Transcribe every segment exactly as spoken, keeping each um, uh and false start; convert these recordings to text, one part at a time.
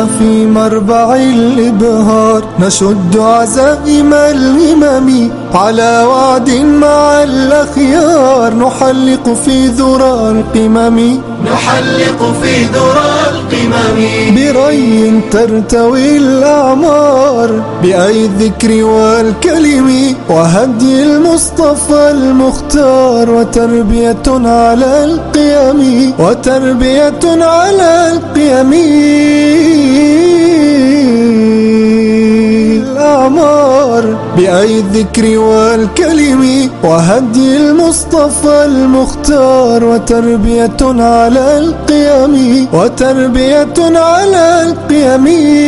هنا في مربع الإبهار نشد عزائم الهمم على وعد مع الأخيار نحلق في ذرى القمم نحلق في ذرى القمم بري ترتوي الأعمار بأي الذكر والكلم وهدي المصطفى المختار وتربية على القيم وتربية على القيم الأعمار بأي الذكر والكلم وهدي المصطفى المختار وتربية على القيم وتربية على القيم.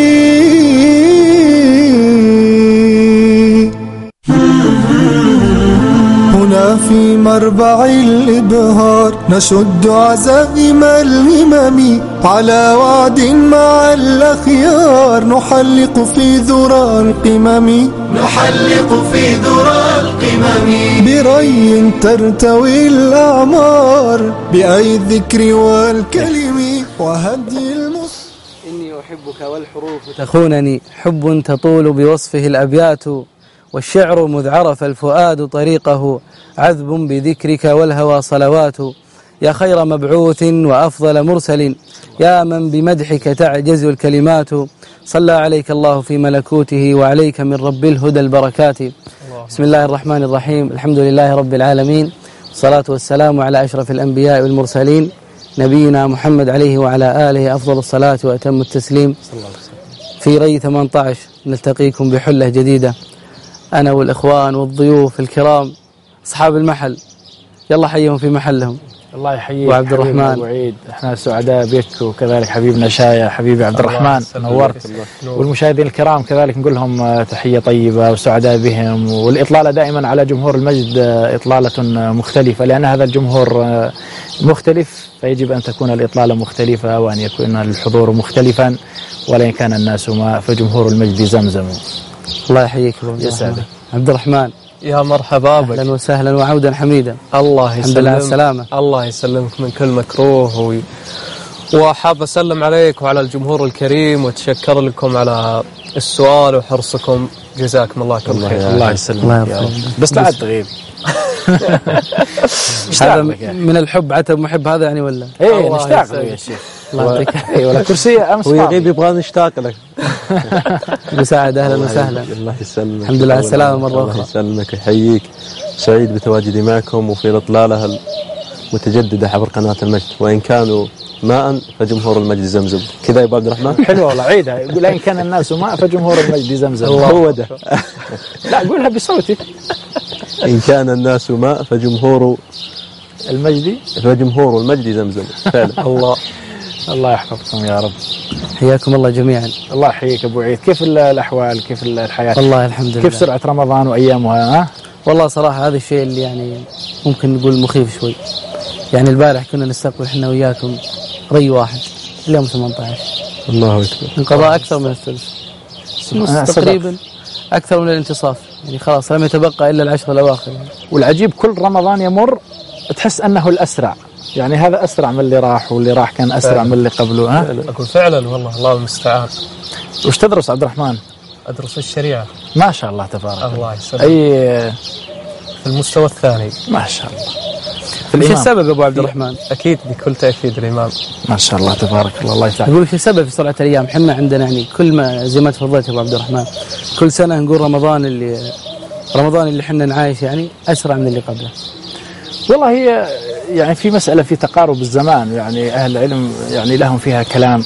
هنا في مربع الإبهار نشد عزائم الهمم على وعد مع الأخيار نحلق في ذرى القمم نحلق في ذرى القمم بري ترتوي الأعمار بأي الذكر والكلم وهدي المص إني أحبك والحروف تخونني حب تطول بوصفه الأبيات والشعر مذ عرف الفؤاد طريقه عذب بذكرك والهوى صلوات يا خير مبعوث وأفضل مرسل يا من بمدحك تعجز الكلمات صلى عليك الله في ملكوته وعليك من رب الهدى البركات. بسم الله الرحمن الرحيم. الحمد لله رب العالمين والصلاة والسلام على أشرف الأنبياء والمرسلين نبينا محمد عليه وعلى آله أفضل الصلاة وأتم التسليم. في ري ثمانية عشر نلتقيكم بحلة جديدة أنا والإخوان والضيوف الكرام أصحاب المحل، يلا حيهم في محلهم. الله يحييك وعبد الرحمن أبو عيد، احنا سعداء بك وكذلك حبيبنا شايا حبيبي عبد الرحمن نورت، والمشاهدين الكرام كذلك نقول لهم تحية طيبة وسعداء بهم. والإطلالة دائما على جمهور المجد إطلالة مختلفة، لأن هذا الجمهور مختلف فيجب أن تكون الإطلالة مختلفة وأن يكون الحضور مختلفا، ولئن كان الناس ما فجمهور المجد زمزم. الله يحييك يسعدك عبد الرحمن. يا مرحبا بك، اهلا وسهلا وعودا حميدا. الله يسلمك. الحمد لله على السلامة. الله يسلمك من كل مكروه و... وحاب اسلم عليك وعلى الجمهور الكريم واتشكر لكم على السؤال وحرصكم، جزاكم الله كل خير. الله يسلمك. الله يرحمك. بس لا تغيب. هذا من الحب عتب محب هذا يعني ولا؟ ايه نشتاق له يا شيخ. الله يعطيك. اي ولا كرسيه امس ويغيب يبغى نشتاق لك. مساعد اهلا وسهلا. الله يسلمك. الحمد لله على السلامة مرة أخرى. الله يسلمك ويحييك، سعيد بتواجدي معكم وفي الإطلالة المتجددة عبر قناة المجد، وإن كانوا ماء فجمهور المجد زمزم. كذا يا أبو عبد الرحمن؟ حلوة والله، عيدها. يقول إن كان الناس ماء فجمهور المجد زمزم. هو ده. لا قولها بصوتك. إن كان الناس ماء فجمهور المجد فجمهور المجد زمزم فعلا. الله الله يحفظكم يا رب. حياكم الله جميعا. الله يحييك أبو عيد. كيف الأحوال؟ كيف الحياة؟ والله الحمد لله. كيف سرعة رمضان وأيامها؟ ها؟ والله صراحة هذا الشيء اللي يعني ممكن نقول مخيف شوي. يعني البارح كنا نستقبل احنا وياكم ري واحد، اليوم ثمانية عشر. الله أكبر. انقضاء أكثر من الثلث. نص تقريبا أكثر من الانتصاف، يعني خلاص لم يتبقى إلا العشر الأواخر. يعني. والعجيب كل رمضان يمر تحس أنه الأسرع، يعني هذا أسرع من اللي راح، واللي راح كان أسرع فعلا من اللي قبله. ها؟ أقول فعلا والله الله المستعان. وش تدرس عبد الرحمن؟ أدرس الشريعة. ما شاء الله تبارك الله. الله يسلمك. أي في المستوى الثاني. ما شاء الله. ايش السبب أبو عبد الرحمن؟ أكيد بكل تأكيد الإمام. ما شاء الله تبارك الله. الله يسعدك. نقول ايش السبب في سرعة الأيام؟ حنا عندنا يعني كل ما زي ما تفضلت أبو عبد الرحمن كل سنة نقول رمضان اللي رمضان اللي حنا نعايش يعني أسرع من اللي قبله. والله هي يعني في مسألة في تقارب الزمان، يعني أهل العلم يعني لهم فيها كلام.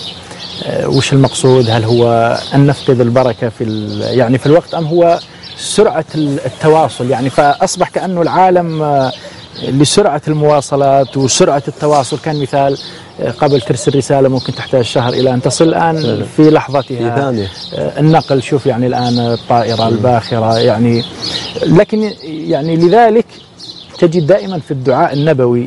وش المقصود؟ هل هو أن نفقد البركة في يعني في الوقت، أم هو سرعة التواصل؟ يعني فأصبح كأنه العالم لسرعة المواصلات وسرعة التواصل. كان مثال قبل ترسل رسالة ممكن تحتاج شهر إلى أن تصل، الآن في لحظتها. النقل شوف يعني الآن الطائرة الباخرة يعني. لكن يعني لذلك تجد دائما في الدعاء النبوي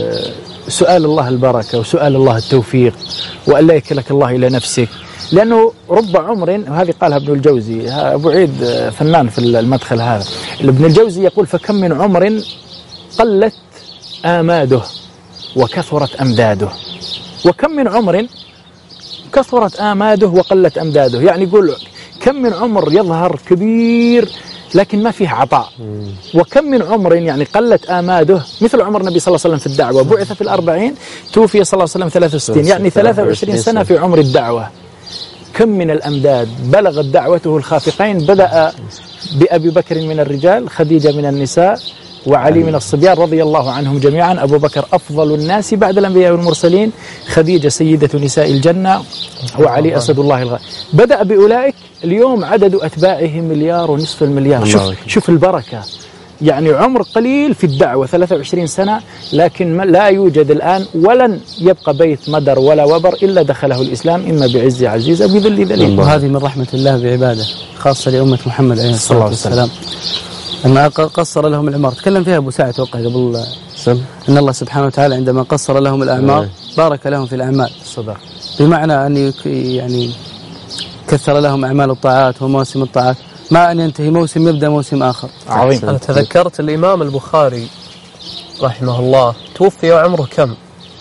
سؤال الله البركة وسؤال الله التوفيق، وأن لا يكلك الله إلى نفسك، لأنه رب عمر، وهذه قالها ابن الجوزي. أبو عيد فنان في المدخل هذا. ابن الجوزي يقول فكم من عمر قلت آماده وكثرت أمداده، وكم من عمر كثرت آماده وقلت أمداده. يعني يقول كم من عمر يظهر كبير لكن ما فيه عطاء، وكم من عمر يعني قلت آماده، مثل عمر النبي صلى الله عليه وسلم في الدعوة، بعث في الأربعين توفي صلى الله عليه وسلم ثلاثة وستين، يعني ثلاثة وعشرين سنة في عمر الدعوة. كم من الأمداد بلغت دعوته الخافقين، بدأ بأبي بكر من الرجال، خديجة من النساء، وعلي من الصبيان رضي الله عنهم جميعا. أبو بكر أفضل الناس بعد الأنبياء والمرسلين، خديجة سيدة نساء الجنة، وعلي أسد الله الغالب. بدأ بأولئك، اليوم عدد أتباعه مليار ونصف المليار. شوف, شوف البركة، يعني عمر قليل في الدعوة ثلاثة وعشرين سنة، لكن لا يوجد الآن ولن يبقى بيت مدر ولا وبر إلا دخله الإسلام، إما بعز عزيز أو بذل ذليل. وهذه من رحمة الله بعباده، خاصة لأمة محمد عليه الصلاة والسلام، أن قصر لهم الأعمار. تكلم فيها أبو سعد توقع قبل سم. أن الله سبحانه وتعالى عندما قصر لهم الأعمار بارك لهم في الأعمال، صدق، بمعنى أن يعني كثر لهم أعمال الطاعات ومواسم الطاعات، ما أن ينتهي موسم يبدأ موسم آخر. عظيم. أنا تذكرت الإمام البخاري رحمه الله توفي وعمره كم؟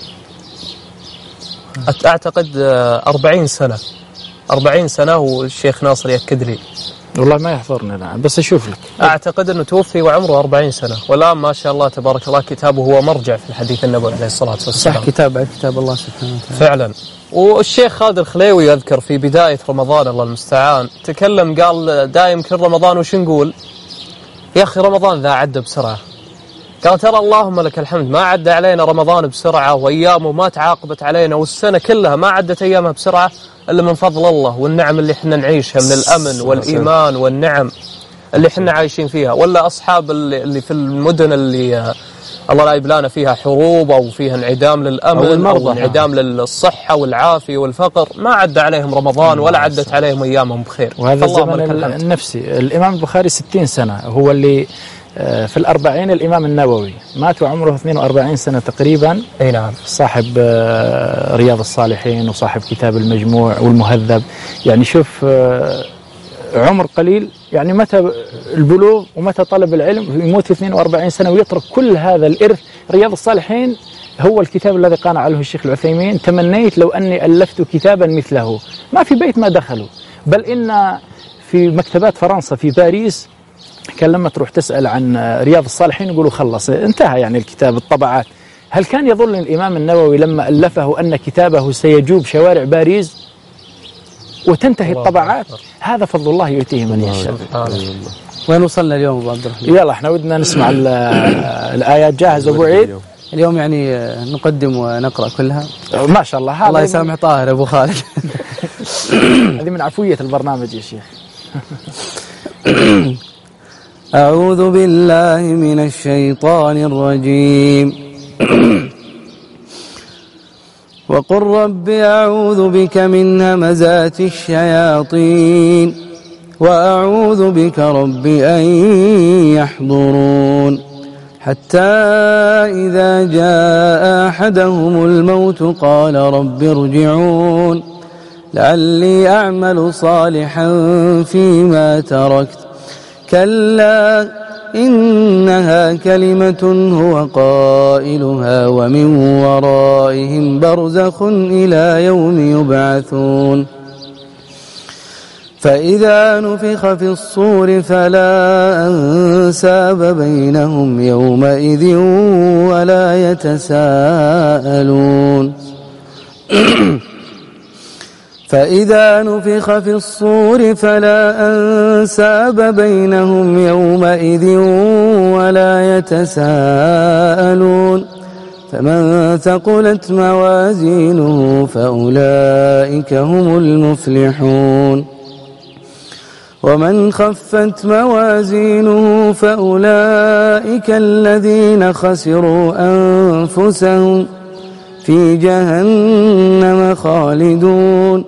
أعتقد أربعين سنة، أربعين سنة، والشيخ ناصر يأكد لي. والله ما يحضرني الآن بس أشوف لك. أعتقد أنه توفي وعمره أربعين سنة، والآن ما شاء الله تبارك الله كتابه هو مرجع في الحديث النبوي عليه الصلاة والسلام. صح، كتاب بعد كتاب الله سبحانه وتعالى فعلا. والشيخ خالد الخليوي يذكر في بداية رمضان الله المستعان تكلم، قال دايم كل رمضان وش نقول؟ يا أخي رمضان ذا عدى بسرعة. قال ترى اللهم لك الحمد ما عدى علينا رمضان بسرعة، وأيامه ما تعاقبت علينا، والسنة كلها ما عدت أيامها بسرعة إلا من فضل الله والنعم اللي احنا نعيشها من الأمن والإيمان والنعم اللي احنا عايشين فيها. ولا أصحاب اللي في المدن اللي الله لا يبلانا فيها حروب أو فيها انعدام للأمن أو, أو انعدام للصحة والعافية والفقر، ما عدى عليهم رمضان ولا عدت عليهم أيامهم بخير. وهذا الزمن النفسي. الإمام البخاري ستين سنة، هو اللي في الأربعين الإمام النووي مات وعمره اثنين وأربعين سنة تقريبا. أي نعم. صاحب رياض الصالحين وصاحب كتاب المجموع والمهذب. يعني شوف عمر قليل، يعني متى البلوغ ومتى طلب العلم، يموت في اثنين وأربعين سنة ويترك كل هذا الإرث. رياض الصالحين هو الكتاب الذي قانع عليه الشيخ العثيمين، تمنيت لو أني ألفت كتابا مثله. ما في بيت ما دخلوا، بل إن في مكتبات فرنسا في باريس كان لما تروح تسأل عن رياض الصالحين يقولوا خلص انتهى يعني الكتاب الطبعات. هل كان يظن الإمام النووي لما ألفه أن كتابه سيجوب شوارع باريس وتنتهي الطبعات؟ هذا فضل الله يؤتيه من يشاء. وين وصلنا اليوم أبو عبد الرحمن؟ يلا احنا ودنا نسمع الآيات. جاهز أبو عيد؟ اليوم يعني نقدم ونقرأ كلها ما شاء الله. الله يسامح طاهر أبو خالد. هذه من عفوية البرنامج يا شيخ. أعوذ بالله من الشيطان الرجيم. وقل رب أعوذ بك من همزات الشياطين وأعوذ بك رب أن يحضرون، حتى إذا جاء أحدهم الموت قال رب ارجعون لعلي أعمل صالحا فيما تركت، كلا إنها كلمة هو قائلها ومن ورائهم برزخ إلى يوم يبعثون. فإذا نفخ في الصور فلا أنساب بينهم يومئذ ولا يتساءلون. فإذا نفخ في الصور فلا أنساب بينهم يومئذ ولا يتساءلون. فمن ثقلت موازينه فأولئك هم المفلحون، ومن خفت موازينه فأولئك الذين خسروا أنفسهم في جهنم خالدون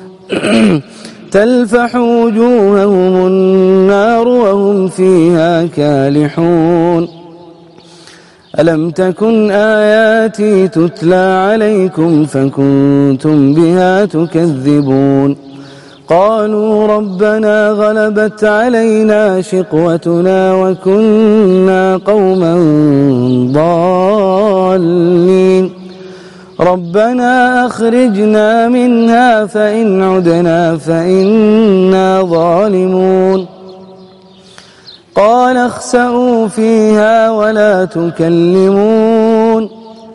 تلفح وجوههم النار وهم فيها كالحون. ألم تكن آياتي تتلى عليكم فكنتم بها تكذبون؟ قالوا ربنا غلبت علينا شقوتنا وكنا قوما ضالين ربنا أخرجنا منها فإن عدنا فإنا ظالمون قال اخسئوا فيها ولا تكلمون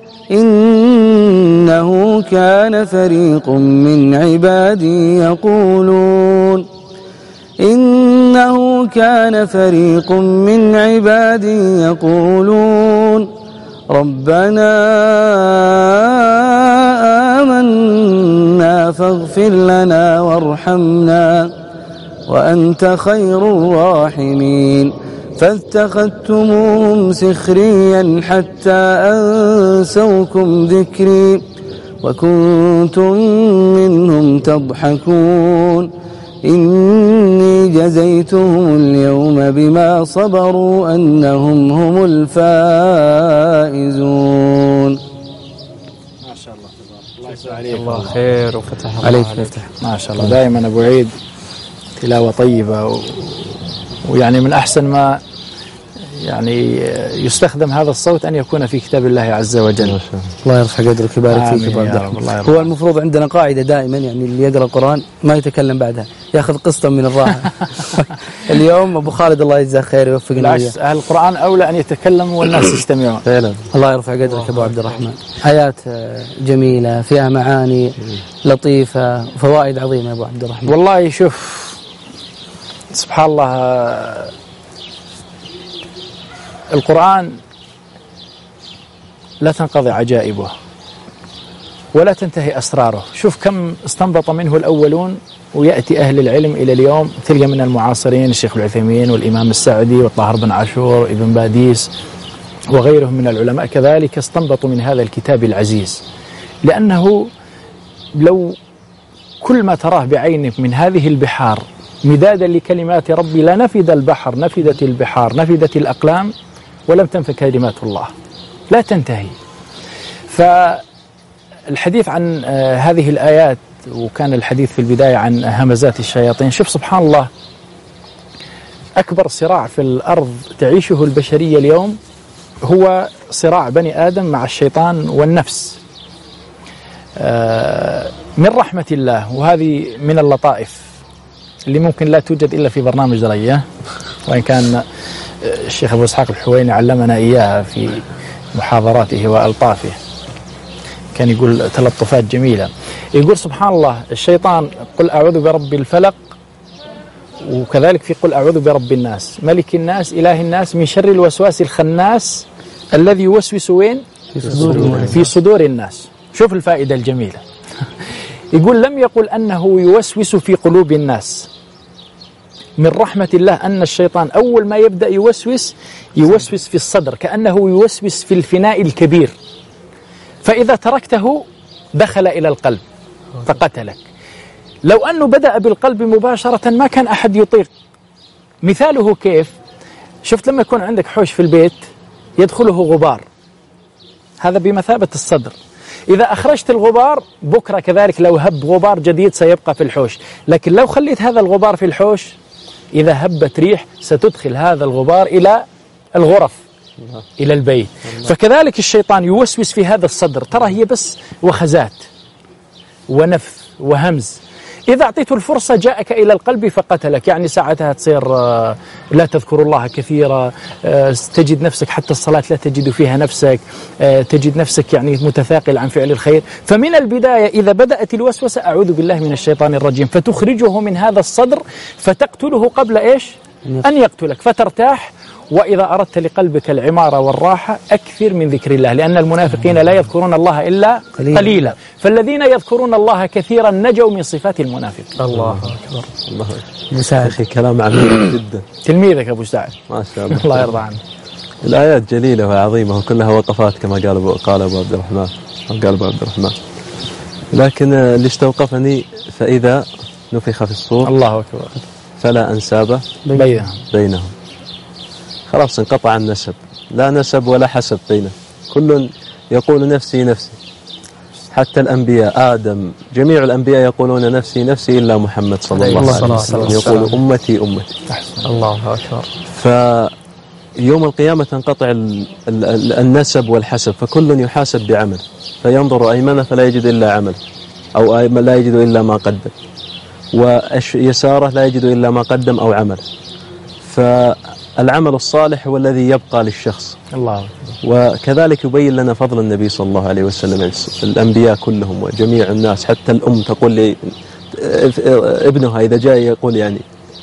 إنه كان فريق من عبادي يقولون إنه كان فريق من عبادي يقولون ربنا آمنا فاغفر لنا وارحمنا وأنت خير الراحمين فاتخذتموهم سخريا حتى أنسوكم ذكري وكنتم منهم تضحكون إني جزيتهم اليوم بما صبروا أنهم هم الفائزون. ما شاء الله تبارك الله عليك. الله خير وفتح الله عليك. عليك. ما شاء الله دائما أبو عيد تلاوة طيبة و... ويعني من أحسن ما يعني يستخدم هذا الصوت أن يكون في كتاب الله عز وجل. الله يرفع قدرك ويبارك فيك يا عبد الرحمن. هو المفروض عندنا قاعدة دائما يعني اللي يقرأ القرآن ما يتكلم بعدها يأخذ قسطا من الراحة. اليوم أبو خالد الله يجزاه خير ويوفقنا وياه. أهل القرآن أولى أن يتكلموا والناس يستمعون. فعلا. الله يرفع قدرك أبو عبد الرحمن. آيات جميلة فيها معاني لطيفة وفوائد عظيمة أبو عبد الرحمن. والله شوف سبحان الله القرآن لا تنقضي عجائبه ولا تنتهي أسراره. شوف كم استنبط منه الأولون ويأتي أهل العلم إلى اليوم تلقى من المعاصرين الشيخ العثيمين والإمام السعدي والطاهر بن عاشور ابن باديس وغيرهم من العلماء كذلك استنبطوا من هذا الكتاب العزيز، لأنه لو كل ما تراه بعينك من هذه البحار مدادا لكلمات ربي لنفد البحر، نفدت البحار، نفدت الأقلام ولم تنفد كلمات الله، لا تنتهي. فالحديث عن هذه الآيات وكان الحديث في البداية عن همزات الشياطين. شوف سبحان الله أكبر صراع في الأرض تعيشه البشرية اليوم هو صراع بني آدم مع الشيطان والنفس. من رحمة الله وهذه من اللطائف اللي ممكن لا توجد إلا في برنامج درية، وإن كان الشيخ أبو إسحاق الحويني علمنا إياها في محاضراته وألطافه، كان يقول تلطفات جميلة. يقول سبحان الله الشيطان قل أعوذ برب الفلق، وكذلك في قل أعوذ برب الناس ملك الناس إله الناس من شر الوسواس الخناس الذي يوسوس وين؟ في صدور, في صدور الناس. شوف الفائدة الجميلة. يقول لم يقل أنه يوسوس في قلوب الناس. من رحمة الله أن الشيطان أول ما يبدأ يوسوس يوسوس في الصدر، كأنه يوسوس في الفناء الكبير، فإذا تركته دخل إلى القلب فقتلك. لو أنه بدأ بالقلب مباشرة ما كان أحد يطيق. مثاله كيف؟ شفت لما يكون عندك حوش في البيت يدخله غبار، هذا بمثابة الصدر. إذا أخرجت الغبار بكرة كذلك لو هب غبار جديد سيبقى في الحوش، لكن لو خليت هذا الغبار في الحوش إذا هبت ريح ستدخل هذا الغبار إلى الغرف إلى البيت. فكذلك الشيطان يوسوس في هذا الصدر، ترى هي بس وخزات ونفث وهمز. إذا أعطيته الفرصة جاءك إلى القلب فقتلك، يعني ساعتها تصير لا تذكر الله كثيرا، تجد نفسك حتى الصلاة لا تجد فيها نفسك، تجد نفسك يعني متثاقل عن فعل الخير. فمن البداية إذا بدأت الوسوسة أعوذ بالله من الشيطان الرجيم فتخرجه من هذا الصدر فتقتله قبل إيش؟ أن يقتلك فترتاح. وإذا أردت لقلبك العمارة والراحة أكثر من ذكر الله، لأن المنافقين لا يذكرون الله إلا قليلا, قليلا. فالذين يذكرون الله كثيرا نجوا من صفات المنافق. الله أكبر. الله أكبر. أخي كلام عميق جدا. تلميذك أبو سعد ما شاء الله. الله يرضى عنه. الآيات جليلة وعظيمة وكلها وقفات كما قال أبو قال أبو عبد الرحمن قال أبو عبد الرحمن لكن اللي استوقفني فإذا نفخ في الصور الله أكبر فلا أنساب بينهم بينهم. خلاص انقطع النسب، لا نسب ولا حسب بينه، كل يقول نفسي نفسي. حتى الأنبياء آدم جميع الأنبياء يقولون نفسي نفسي إلا محمد صلى الله عليه وسلم يقول أمتي أمتي. الله أكبر. يوم القيامة تنقطع ال ال النسب والحسب، فكل يحاسب بعمل، فينظر أيمنه فلا يجد إلا عمل، أو لا يجد إلا ما قدم، ويساره لا يجد إلا ما قدم أو عمل. فالعمل الصالح هو الذي يبقى للشخص. الله. وكذلك يبين لنا فضل النبي صلى الله عليه وسلم، الأنبياء كلهم وجميع الناس، حتى الأم تقول لي ابنها إذا جاء يقول يعني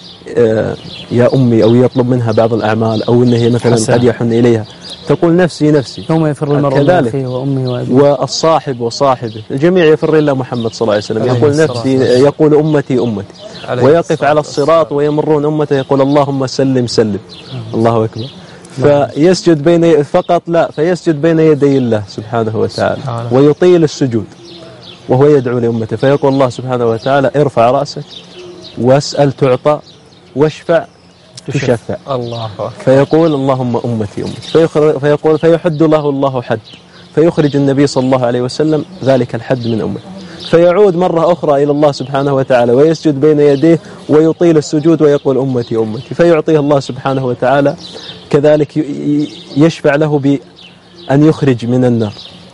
يا أمي، أو يطلب منها بعض الأعمال، أو أنه مثلا حسن. قد يحن إليها، تقول نفسي نفسي. يوم يفر المرء من أخيه وأمه وأبيه، والصاحب وصاحبه، الجميع يفر إلا محمد صلى الله عليه وسلم، يقول نفسي، يقول أمتي أمتي، ويقف على الصراط ويمرون أمته يقول اللهم سلم سلم. الله أكبر. فيسجد بين فقط لا فيسجد بين يدي الله سبحانه وتعالى، ويطيل السجود وهو يدعو لأمته، فيقول الله سبحانه وتعالى ارفع رأسك واسأل تعطى واشفع تشفع. الله أكبر. فيقول اللهم أمتي أمتي، فيقول فيحد له الله حد، فيخرج النبي صلى الله عليه وسلم ذلك الحد من أمته، فيعود مرة أخرى إلى الله سبحانه وتعالى ويسجد بين يديه ويطيل السجود ويقول أمتي أمتي، فيعطيه الله سبحانه وتعالى كذلك يشفع له بأن يخرج من النار.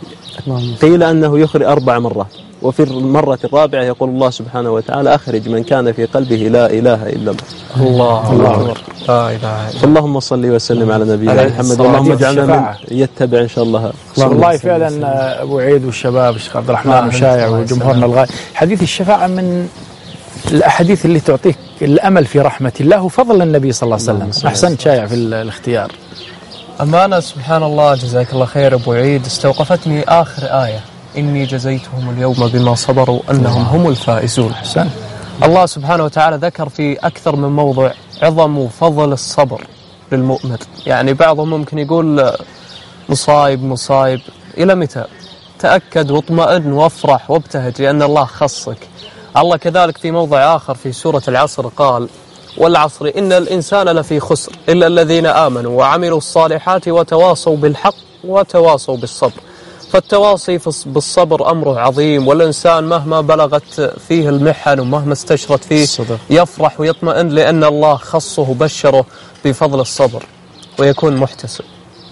قيل أنه يخرج أربع مرات، وفي المرة الرابعة يقول الله سبحانه وتعالى أخرج من كان في قلبه لا إله إلا الله. الله الله أكبر. لا إله إلا الله. اللهم صل وسلم على نبينا محمد، اللهم اجعلنا من يتبع إن شاء الله. والله فعلا أبو عيد والشباب الشيخ عبد الرحمن وشايع وجمهورنا الغالي، حديث الشفاعة من الأحاديث اللي تعطيك الأمل في رحمة الله وفضل النبي صلى الله عليه وسلم. أحسنت شايع في الاختيار. أمانة سبحان الله، جزاك الله خير أبو عيد. استوقفتني آخر آية، إني جزيتهم اليوم بما صبروا أنهم هم الفائزون. حسن. الله سبحانه وتعالى ذكر في أكثر من موضع عظم وفضل الصبر للمؤمن. يعني بعضهم ممكن يقول مصايب مصايب، إلى متى؟ تأكد واطمئن وافرح وابتهج لأن الله خصك. الله كذلك في موضع آخر في سورة العصر قال والعصر إن الإنسان لفي خسر إلا الذين آمنوا وعملوا الصالحات وتواصوا بالحق وتواصوا بالصبر. فالتواصي بالصبر أمره عظيم، والإنسان مهما بلغت فيه المحن ومهما استشرت فيه الصدق. يفرح ويطمئن لأن الله خصه وبشره بفضل الصبر ويكون محتسب.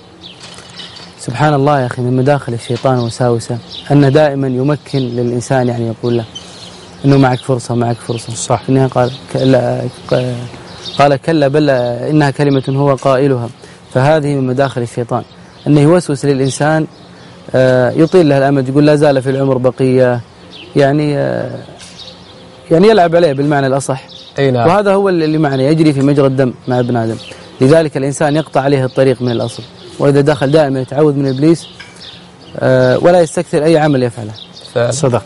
سبحان الله يا أخي، من مداخل الشيطان وساوسه أنه دائما يمكن للإنسان، يعني يقول له أنه معك فرصة معك فرصة. صح. في النهاية قال كلا قال كلا بل إنها كلمة هو قائلها. فهذه من مداخل الشيطان، أنه يوسوس للإنسان، يطيل له الأمد، يقول لا زال في العمر بقية، يعني يعني يلعب عليه بالمعنى الأصح. أي نعم. وهذا هو اللي معنى يجري في مجرى الدم مع ابن آدم. لذلك الإنسان يقطع عليه الطريق من الأصل، وإذا دخل دائما يتعوذ من إبليس ولا يستكثر أي عمل يفعله. صدق.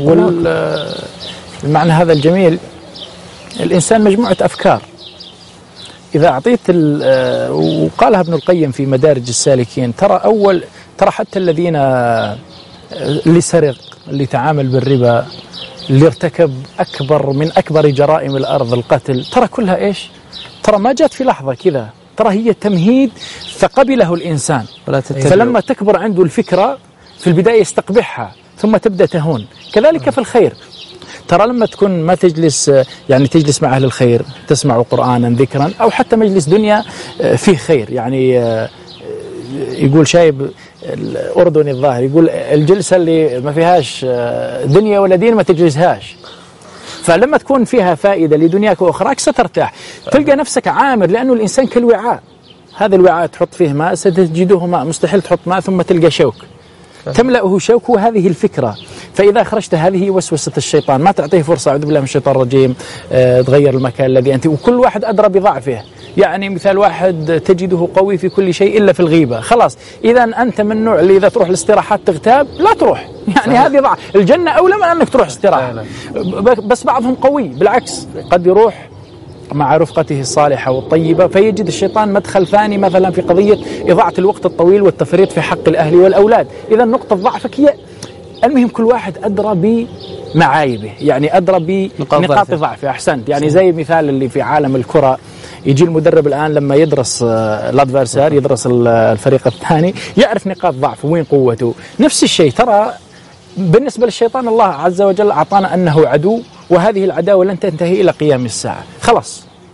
والمعنى هذا الجميل، الإنسان مجموعة أفكار، إذا أعطيت وقالها ابن القيم في مدارج السالكين، ترى أول ترى حتى الذين اللي سرق، اللي تعامل بالربا، اللي ارتكب أكبر من أكبر جرائم الأرض القتل، ترى كلها إيش؟ ترى ما جات في لحظة كذا، ترى هي تمهيد فقبله الإنسان. فلما تكبر عنده الفكرة في البداية يستقبحها ثم تبدأ تهون. كذلك في الخير، ترى لما تكون ما تجلس، يعني تجلس مع أهل الخير، تسمع قرآنا ذكرا، أو حتى مجلس دنيا فيه خير، يعني يقول شايب الأردني الظاهر، يقول الجلسة اللي ما فيهاش دنيا ولا دين ما تجلسهاش. فلما تكون فيها فائدة لدنياك وأخراك سترتاح، تلقى نفسك عامر، لأنه الإنسان كالوعاء، هذا الوعاء تحط فيه ماء ستجده ماء، مستحيل تحط ماء ثم تلقى شوك، تملأه شوك. وهذه الفكرة، فإذا خرجت هذه وسوسة الشيطان، ما تعطيه فرصة، أعوذ بالله من الشيطان الرجيم، أه تغير المكان الذي أنت، وكل واحد أدرى بضعفه. يعني مثال واحد تجده قوي في كل شيء إلا في الغيبة، خلاص إذا أنت من النوع اللي إذا تروح الاستراحات تغتاب، لا تروح، يعني هذه ضعف. الجنة أولى من أنك تروح استراحة. بس بعضهم قوي بالعكس، قد يروح مع رفقته الصالحة والطيبة فيجد الشيطان مدخل ثاني، مثلا في قضية إضاعة الوقت الطويل والتفريط في حق الأهل والأولاد. إذا نقطة ضعفك هي، المهم كل واحد أدرى بمعايبه، يعني أدرى بنقاط ضعفه. أحسنت. يعني زي مثال اللي في عالم الكرة، يجي المدرب الآن لما يدرس الادفيرسار، يدرس الفريق الثاني، يعرف نقاط ضعفه وين قوته. نفس الشيء ترى بالنسبة للشيطان، الله عز وجل أعطانا أنه عدو، وهذه العداوة لن تنتهي إلى قيام الساعة. خلاص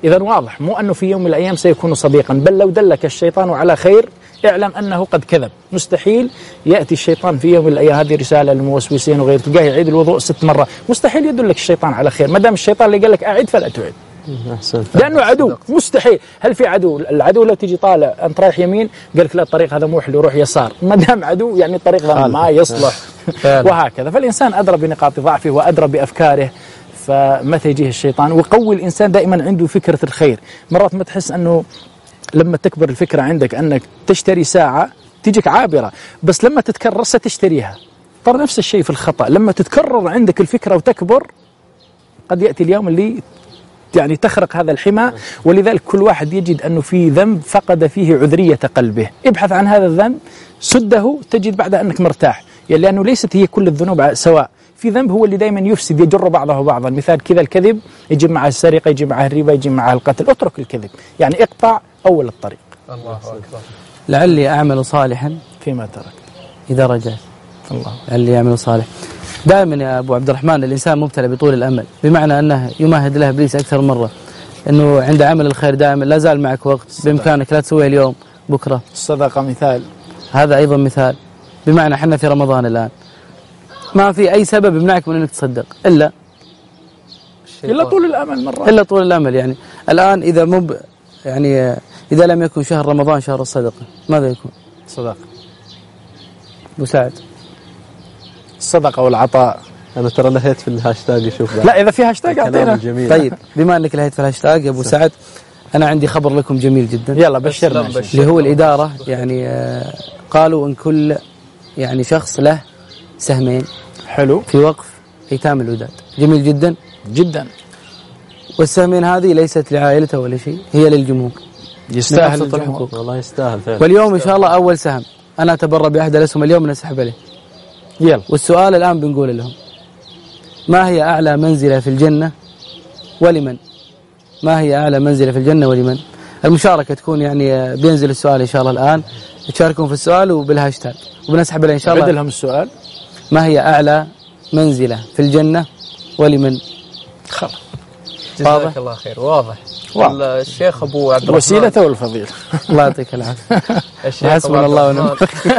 إذا واضح مو أنه في يوم من الأيام سيكون صديقا، بل لو دلك الشيطان على خير اعلم أنه قد كذب. مستحيل يأتي الشيطان في يوم من الأيام، هذه رسالة للموسوسين وغيره، تلقاه يعيد الوضوء ست مرات، مستحيل يدلك الشيطان على خير، ما دام الشيطان اللي قال لك أعد فلا تعد، لأنه عدو. مستحيل. هل في عدو؟ العدو لو تجي طالع أنت رايح يمين قال لك لا الطريق هذا مو حلو روح يسار، ما دام عدو يعني الطريق هذا ما يصلح. وهكذا. فالإنسان أدرى بنقاط ضعفه وأدرى بأفكاره، فمتى يجيه الشيطان ويقوي الإنسان دائما عنده فكرة الخير. مرات ما تحس أنه لما تكبر الفكرة عندك أنك تشتري ساعة تجيك عابرة، بس لما تتكرر ستشتريها. ترى نفس الشيء في الخطأ، لما تتكرر عندك الفكرة وتكبر قد يأتي اليوم اللي يعني تخرق هذا الحمى. ولذلك كل واحد يجد أنه في ذنب فقد فيه عذرية قلبه، ابحث عن هذا الذنب سده تجد بعد أنك مرتاح، يعني لأنه ليست هي كل الذنوب سواء، في ذنب هو اللي دائما يفسد يجر بعضه بعضا. مثال كذا الكذب يجي معه السرقة، يجي معه الربا، يجي معه القتل. اترك الكذب، يعني اقطع أول الطريق. الله أكبر. لعلي أعمل صالحا فيما ترك إذا رجعت. الله. لعلي أعمل صالح. دائما يا أبو عبد الرحمن الإنسان مبتلى بطول الأمل، بمعنى أنه يمهد له إبليس أكثر مرة أنه عند عمل الخير دائما لا زال معك وقت، بإمكانك لا تسويه اليوم بكرة. الصدقة مثال، هذا أيضا مثال. بمعنى حنا في رمضان الآن ما في أي سبب يمنعك من أنك تصدق إلا إلا طول الأمل مرة، إلا طول الأمل. يعني الآن إذا مب يعني إذا لم يكن شهر رمضان شهر الصدقة ماذا يكون؟ صدقة. مساعد الصدقة والعطاء. أنا ترى لهيت في الهاشتاج يشوف. لا إذا في هاشتاج أعطينا. طيب بما أنك لهيت في الهاشتاج يا أبو سعد، أنا عندي خبر لكم جميل جدا. يلا بشرنا. اللي هو الإدارة يعني آه قالوا إن كل يعني شخص له سهمين حلو في وقف أيتام الوداد. جميل جدا جدا. والسهمين هذه ليست لعائلته ولا شيء، هي للجمهور. يستاهل الجمهور. والله يستاهل فعلا. واليوم إن شاء الله أول سهم أنا أتبرع بأحد الأسهم اليوم نسحب عليه. يلا. والسؤال الآن بنقول لهم ما هي أعلى منزلة في الجنة ولمن؟ ما هي أعلى منزلة في الجنة ولمن؟ المشاركة تكون يعني بينزل السؤال إن شاء الله الآن، تشاركون في السؤال وبالهاشتاج وبنسحب عليه إن شاء الله. عدلهم السؤال. ما هي أعلى منزلة في الجنة ولمن؟ خلاص. جزاك الله خير. واضح. الشيخ أبو عبد الرحمن الوسيلة والفضيلة. الله يعطيك العافية. حسبنا الله ونعم.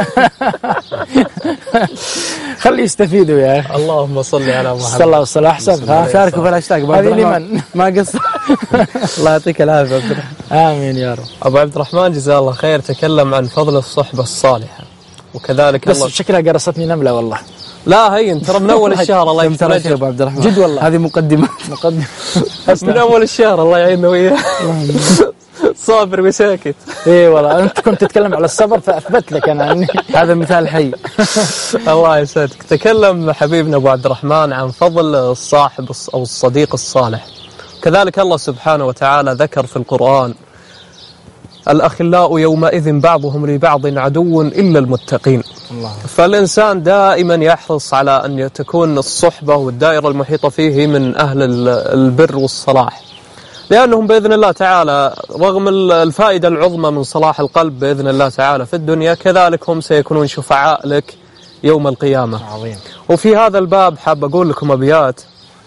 خلي يستفيدوا يا أخي. اللهم صل على محمد. صلى الله وسلم. أحسن. شاركوا في الهاشتاج. هذه لمن؟ ما قصر. الله يعطيك العافية. آمين يا رب. أبو عبد الرحمن جزاه الله خير تكلم عن فضل الصحبة الصالحة، وكذلك بس الله شكلها قرصتني نملة والله. لا هين ترى من أول الشهر الله يفترجك أبو عبد الرحمن. جد والله. هذه مقدمة. مقدمة. من أول الشهر الله يعيننا وياه. صابر وساكت. ايه والله انت كنت تتكلم على الصبر فاثبت لك انا عني. هذا مثال حي. الله يسعدك. تكلم حبيبنا ابو عبد الرحمن عن فضل الصاحب او الصديق الصالح. كذلك الله سبحانه وتعالى ذكر في القرآن الأخلاء يومئذ بعضهم لبعض عدو إلا المتقين. الله. فالإنسان دائما يحرص على أن تكون الصحبة والدائرة المحيطة فيه من أهل البر والصلاح، لأنهم بإذن الله تعالى رغم الفائدة العظمى من صلاح القلب بإذن الله تعالى في الدنيا، كذلك هم سيكونون شفعاء لك يوم القيامة. عظيم. وفي هذا الباب حاب أقول لكم أبيات.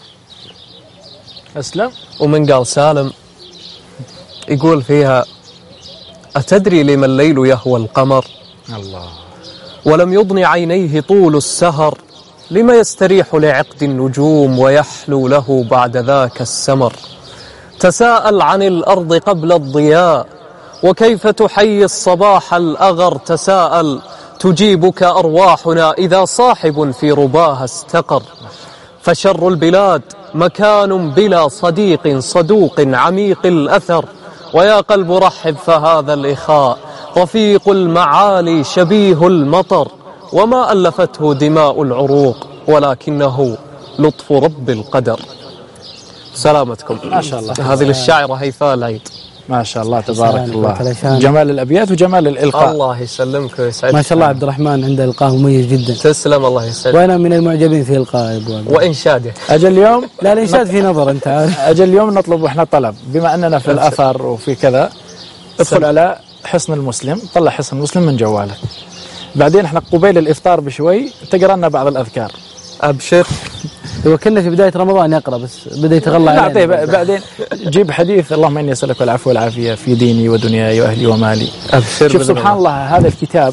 أسلم. ومن قال سالم يقول فيها: أتدري لما الليل يهوى القمر؟ الله. ولم يضن عينيه طول السهر، لما يستريح لعقد النجوم ويحلو له بعد ذاك السمر. تساءل عن الأرض قبل الضياء، وكيف تحيي الصباح الأغر. تساءل تجيبك أرواحنا إذا صاحب في رباها استقر. فشر البلاد مكان بلا صديق صدوق عميق الأثر. ويا قلب رحب فهذا الإخاء، رفيق المعالي شبيه المطر. وما ألفته دماء العروق، ولكنه لطف رب القدر. سلامتكم. ما شاء الله. هذه للشاعرة هيفاء العيد. ما شاء الله تبارك الله. جمال الأبيات وجمال الإلقاء. الله يسلمك ويسعدك. ما شاء الله عبد الرحمن عنده إلقاء مميز جدا. تسلم الله يسعدك. وأنا من المعجبين في إلقاء أبو عبد. وإنشاده. أجل اليوم لا الإنشاد في نظر أنت عارف. أجل اليوم نطلب إحنا طلب، بما أننا في الأثر وفي كذا، ادخل على حصن المسلم، طلع حصن المسلم من جوالك، بعدين إحنا قبيل الإفطار بشوي تقرأ لنا بعض الأذكار. أبشر. هو كنا في بداية رمضان يقرأ بس بدأ يتغلى علينا. طيب بعدين جيب حديث اللهم إني أسألك العفو والعافية في ديني ودنياي وأهلي ومالي. شوف سبحان الله هذا الكتاب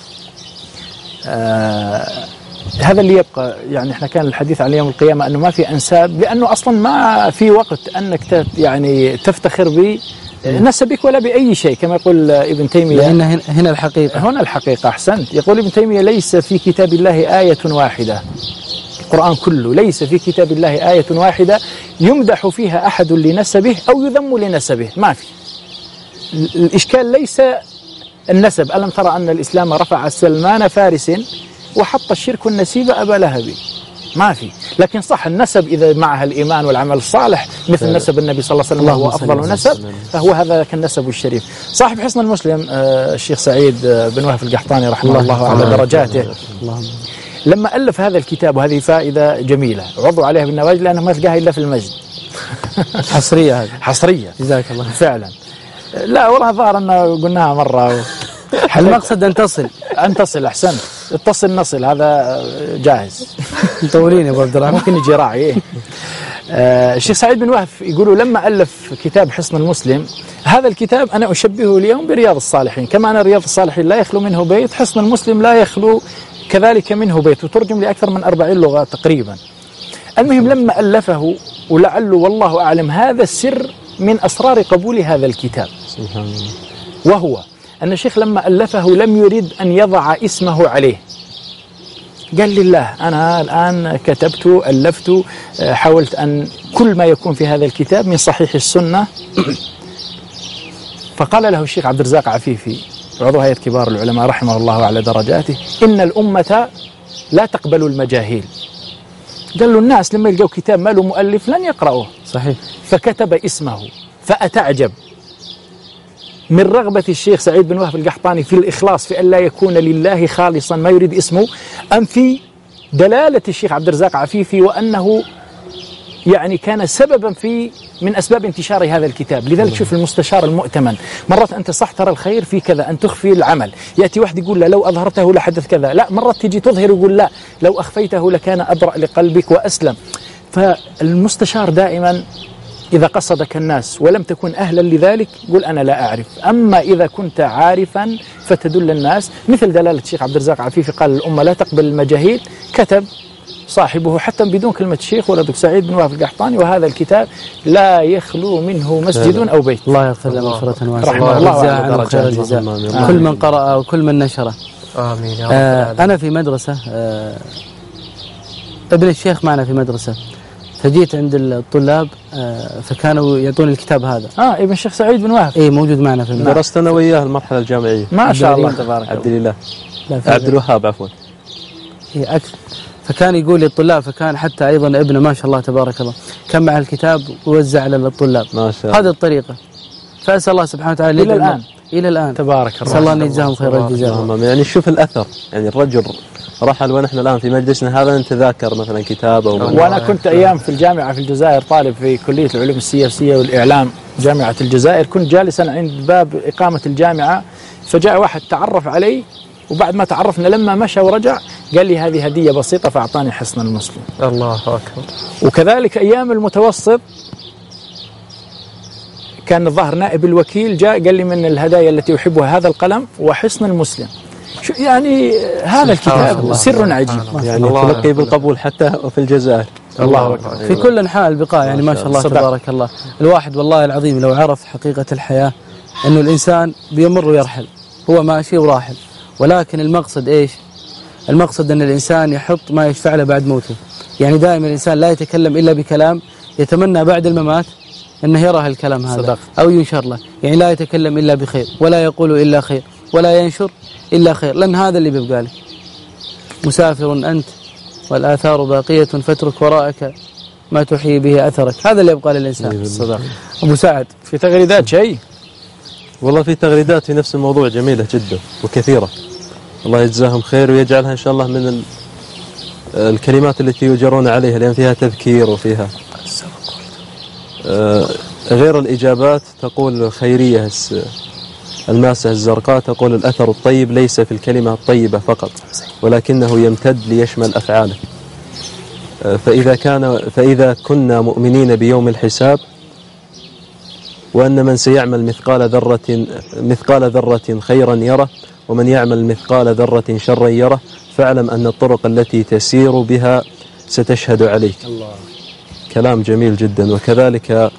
آه هذا اللي يبقى. يعني احنا كان الحديث عن يوم القيامة أنه ما في أنساب، لأنه أصلا ما في وقت أنك يعني تفتخر به نسبك ولا بأي شيء، كما يقول ابن تيمية. هنا هنا الحقيقة، هنا الحقيقة. أحسنت. يقول ابن تيمية ليس في كتاب الله آية واحدة، القرآن كله ليس في كتاب الله آية واحدة يمدح فيها أحد لنسبه أو يذم لنسبه، ما في. الإشكال ليس النسب. ألم ترى أن الإسلام رفع سلمان فارس وحط الشرك النسيب أبا لهب؟ ما في. لكن صح النسب إذا معها الإيمان والعمل الصالح مثل نسب النبي صلى الله عليه وسلم وهو أفضل نسب، فهو هذا كالنسب الشريف. صاحب حصن المسلم آه الشيخ سعيد بن وهب القحطاني رحمه الله, الله على درجاته، لما ألف هذا الكتاب، وهذه فائدة جميلة عضوا عليها بالنواجذ لأنه ما تلقاها إلا في المسجد. حصرية هذه، حصرية. جزاك الله فعلا. لا والله ظهر أن قلناها مرة. المقصد أن تصل أن تصل. أحسن. اتصل نصل، هذا جاهز. مطولين يا أبو عبد الرحمن. ممكن يجي راعي. إيه؟ آه الشيخ سعيد بن وهب يقولوا لما ألف كتاب حصن المسلم، هذا الكتاب أنا أشبهه اليوم برياض الصالحين. كما أن رياض الصالحين لا يخلو منه بيت، حصن المسلم لا يخلو كذلك منه بيت، وترجم لأكثر من أربعين لغة تقريبا. المهم لما ألفه، ولعله والله أعلم هذا السر من أسرار قبول هذا الكتاب، سبحان الله، وهو أن الشيخ لما ألفه لم يريد أن يضع اسمه عليه. قال لله أنا الآن كتبت ألفت حاولت أن كل ما يكون في هذا الكتاب من صحيح السنة. فقال له الشيخ عبد الرزاق عفيفي عضو هيئة كبار العلماء رحمه الله على درجاته إن الأمة لا تقبل المجاهيل. قال له الناس لما يلقوا كتاب ما له مؤلف لن يقرأوه. صحيح. فكتب اسمه. فأتعجب من رغبة الشيخ سعيد بن وهب القحطاني في الإخلاص في أن لا يكون لله خالصا ما يريد اسمه، أم في دلالة الشيخ عبد الرزاق عفيفي وأنه يعني كان سببا في من أسباب انتشار هذا الكتاب. لذلك شوف المستشار المؤتمن، مرات أنت صح ترى الخير في كذا أن تخفي العمل، يأتي واحد يقول لا لو أظهرته لحدث كذا، لا مرات تيجي تظهر يقول لا لو أخفيته لكان أبرأ لقلبك وأسلم. فالمستشار دائما إذا قصدك الناس ولم تكن أهلا لذلك قل أنا لا أعرف، أما إذا كنت عارفا فتدل الناس. مثل دلالة الشيخ عبد الرزاق عفيفي قال الأمة لا تقبل المجاهيل، كتب صاحبه حتى بدون كلمة شيخ ولا دكتور سعيد بن وهب القحطاني، وهذا الكتاب لا يخلو منه مسجد أو بيت. الله يغفر له مغفرة واسعة رحمه الله وجزاه خير الجزاء كل من قرأ وكل من نشره. آمين يا رب. آه أنا في مدرسة آه ابن الشيخ معنا في مدرسة، فجيت عند الطلاب آه فكانوا يعطوني الكتاب هذا. اه ابن الشيخ سعيد بن وهب. اي موجود معنا في المدرسة. درست انا وياه المرحلة الجامعية. ما شاء الله تبارك عبد الله الله عبد الوهاب عفوا. هي أكثر. فكان يقول للطلاب، فكان حتى أيضا ابنه ما شاء الله تبارك الله كان مع الكتاب ووزع على الطلاب. ما شاء الله. هذه الطريقة. فأسأل الله سبحانه وتعالى إلى الآن إلى الآن تبارك الله، أسأل الله أن يجزاهم خير الجزاء. يعني شوف الأثر، يعني الرجل رحل ونحن الآن في مجلسنا هذا نتذاكر مثلا كتاب أو وأنا كنت أيام في الجامعة في الجزائر طالب في كلية العلوم السياسية والإعلام جامعة الجزائر، كنت جالسا عند باب إقامة الجامعة فجاء واحد تعرف علي، وبعد ما تعرفنا لما مشى ورجع قال لي هذه هدية بسيطة فأعطاني حصن المسلم. الله أكبر. وكذلك أيام المتوسط كان الظاهر نائب الوكيل جاء قال لي من الهدايا التي أحبها هذا القلم وحصن المسلم. شو يعني هذا الكتاب سر عجيب، يعني تلقي بالقبول حتى في الجزائر. الله أكبر. في كل أنحاء البقاع يعني ما شاء الله تبارك الله. الواحد والله العظيم لو عرف حقيقة الحياة أنه الإنسان بيمر ويرحل، هو ماشي وراحل، ولكن المقصد إيش؟ المقصد أن الإنسان يحط ما يشفع له بعد موته. يعني دائما الإنسان لا يتكلم إلا بكلام يتمنى بعد الممات أنه يرى الكلام هذا صدق. أو ينشر له، يعني لا يتكلم إلا بخير ولا يقول إلا خير ولا ينشر إلا خير، لأن هذا اللي بيبقى لك. مسافر أنت والآثار باقية فاترك وراءك ما تحيي به أثرك، هذا اللي يبقى للإنسان. صدق. أبو سعد في تغريدات شيء؟ والله في تغريدات في نفس الموضوع جميلة جدا وكثيرة، الله يجزاهم خير ويجعلها إن شاء الله من الكلمات التي يجرون عليها، لأن فيها تذكير وفيها غير الإجابات. تقول خيرية الماسة الزرقاء تقول الأثر الطيب ليس في الكلمة الطيبة فقط ولكنه يمتد ليشمل أفعاله. فإذا كان فإذا كنا مؤمنين بيوم الحساب وأن من سيعمل مثقال ذرة مثقال ذرة خيرا يره ومن يعمل مثقال ذرة شرا يره فاعلم أن الطرق التي تسير بها ستشهد عليك. الله. كلام جميل جدا. وكذلك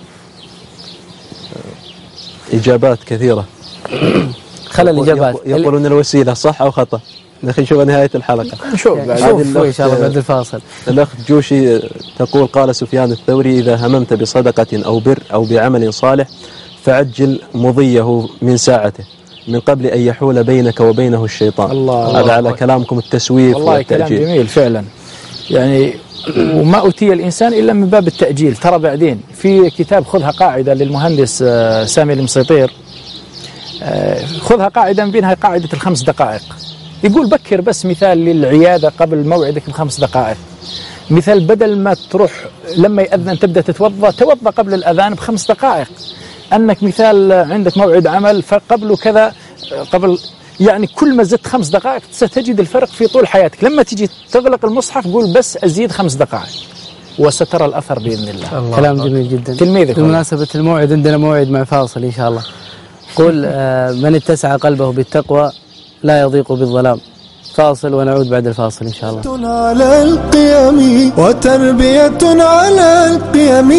إجابات كثيرة. خلى الإجابات يقولون الوسيلة صح أو خطأ. نخي نشوف نهاية الحلقة. نشوف إن شاء الله بعد الفاصل. الأخت جوشي تقول قال سفيان الثوري إذا هممت بصدقة أو بر أو بعمل صالح فعجل مضيه من ساعته من قبل أن يحول بينك وبينه الشيطان. الله. هذا على كلامكم التسويف والله والتأجيل. كلام جميل فعلا. يعني وما أوتي الإنسان إلا من باب التأجيل. ترى بعدين في كتاب خذها قاعدة للمهندس سامي المسيطير، خذها قاعدة من بينها قاعدة الخمس دقائق. يقول بكر بس مثال للعيادة قبل موعدك بخمس دقائق، مثال بدل ما تروح لما يأذن تبدأ تتوضأ توضأ قبل الأذان بخمس دقائق، أنك مثال عندك موعد عمل فقبله كذا قبل، يعني كل ما زدت خمس دقائق ستجد الفرق في طول حياتك. لما تيجي تغلق المصحف قول بس أزيد خمس دقائق وسترى الأثر بإذن الله. الله كلام الله. جميل جدا. تلميذك بمناسبة الموعد عندنا موعد مع فاصل إن شاء الله. قول من اتسع قلبه بالتقوى لا يضيق بالظلام. فاصل ونعود بعد الفاصل إن شاء الله. على القيم وتربية على القيم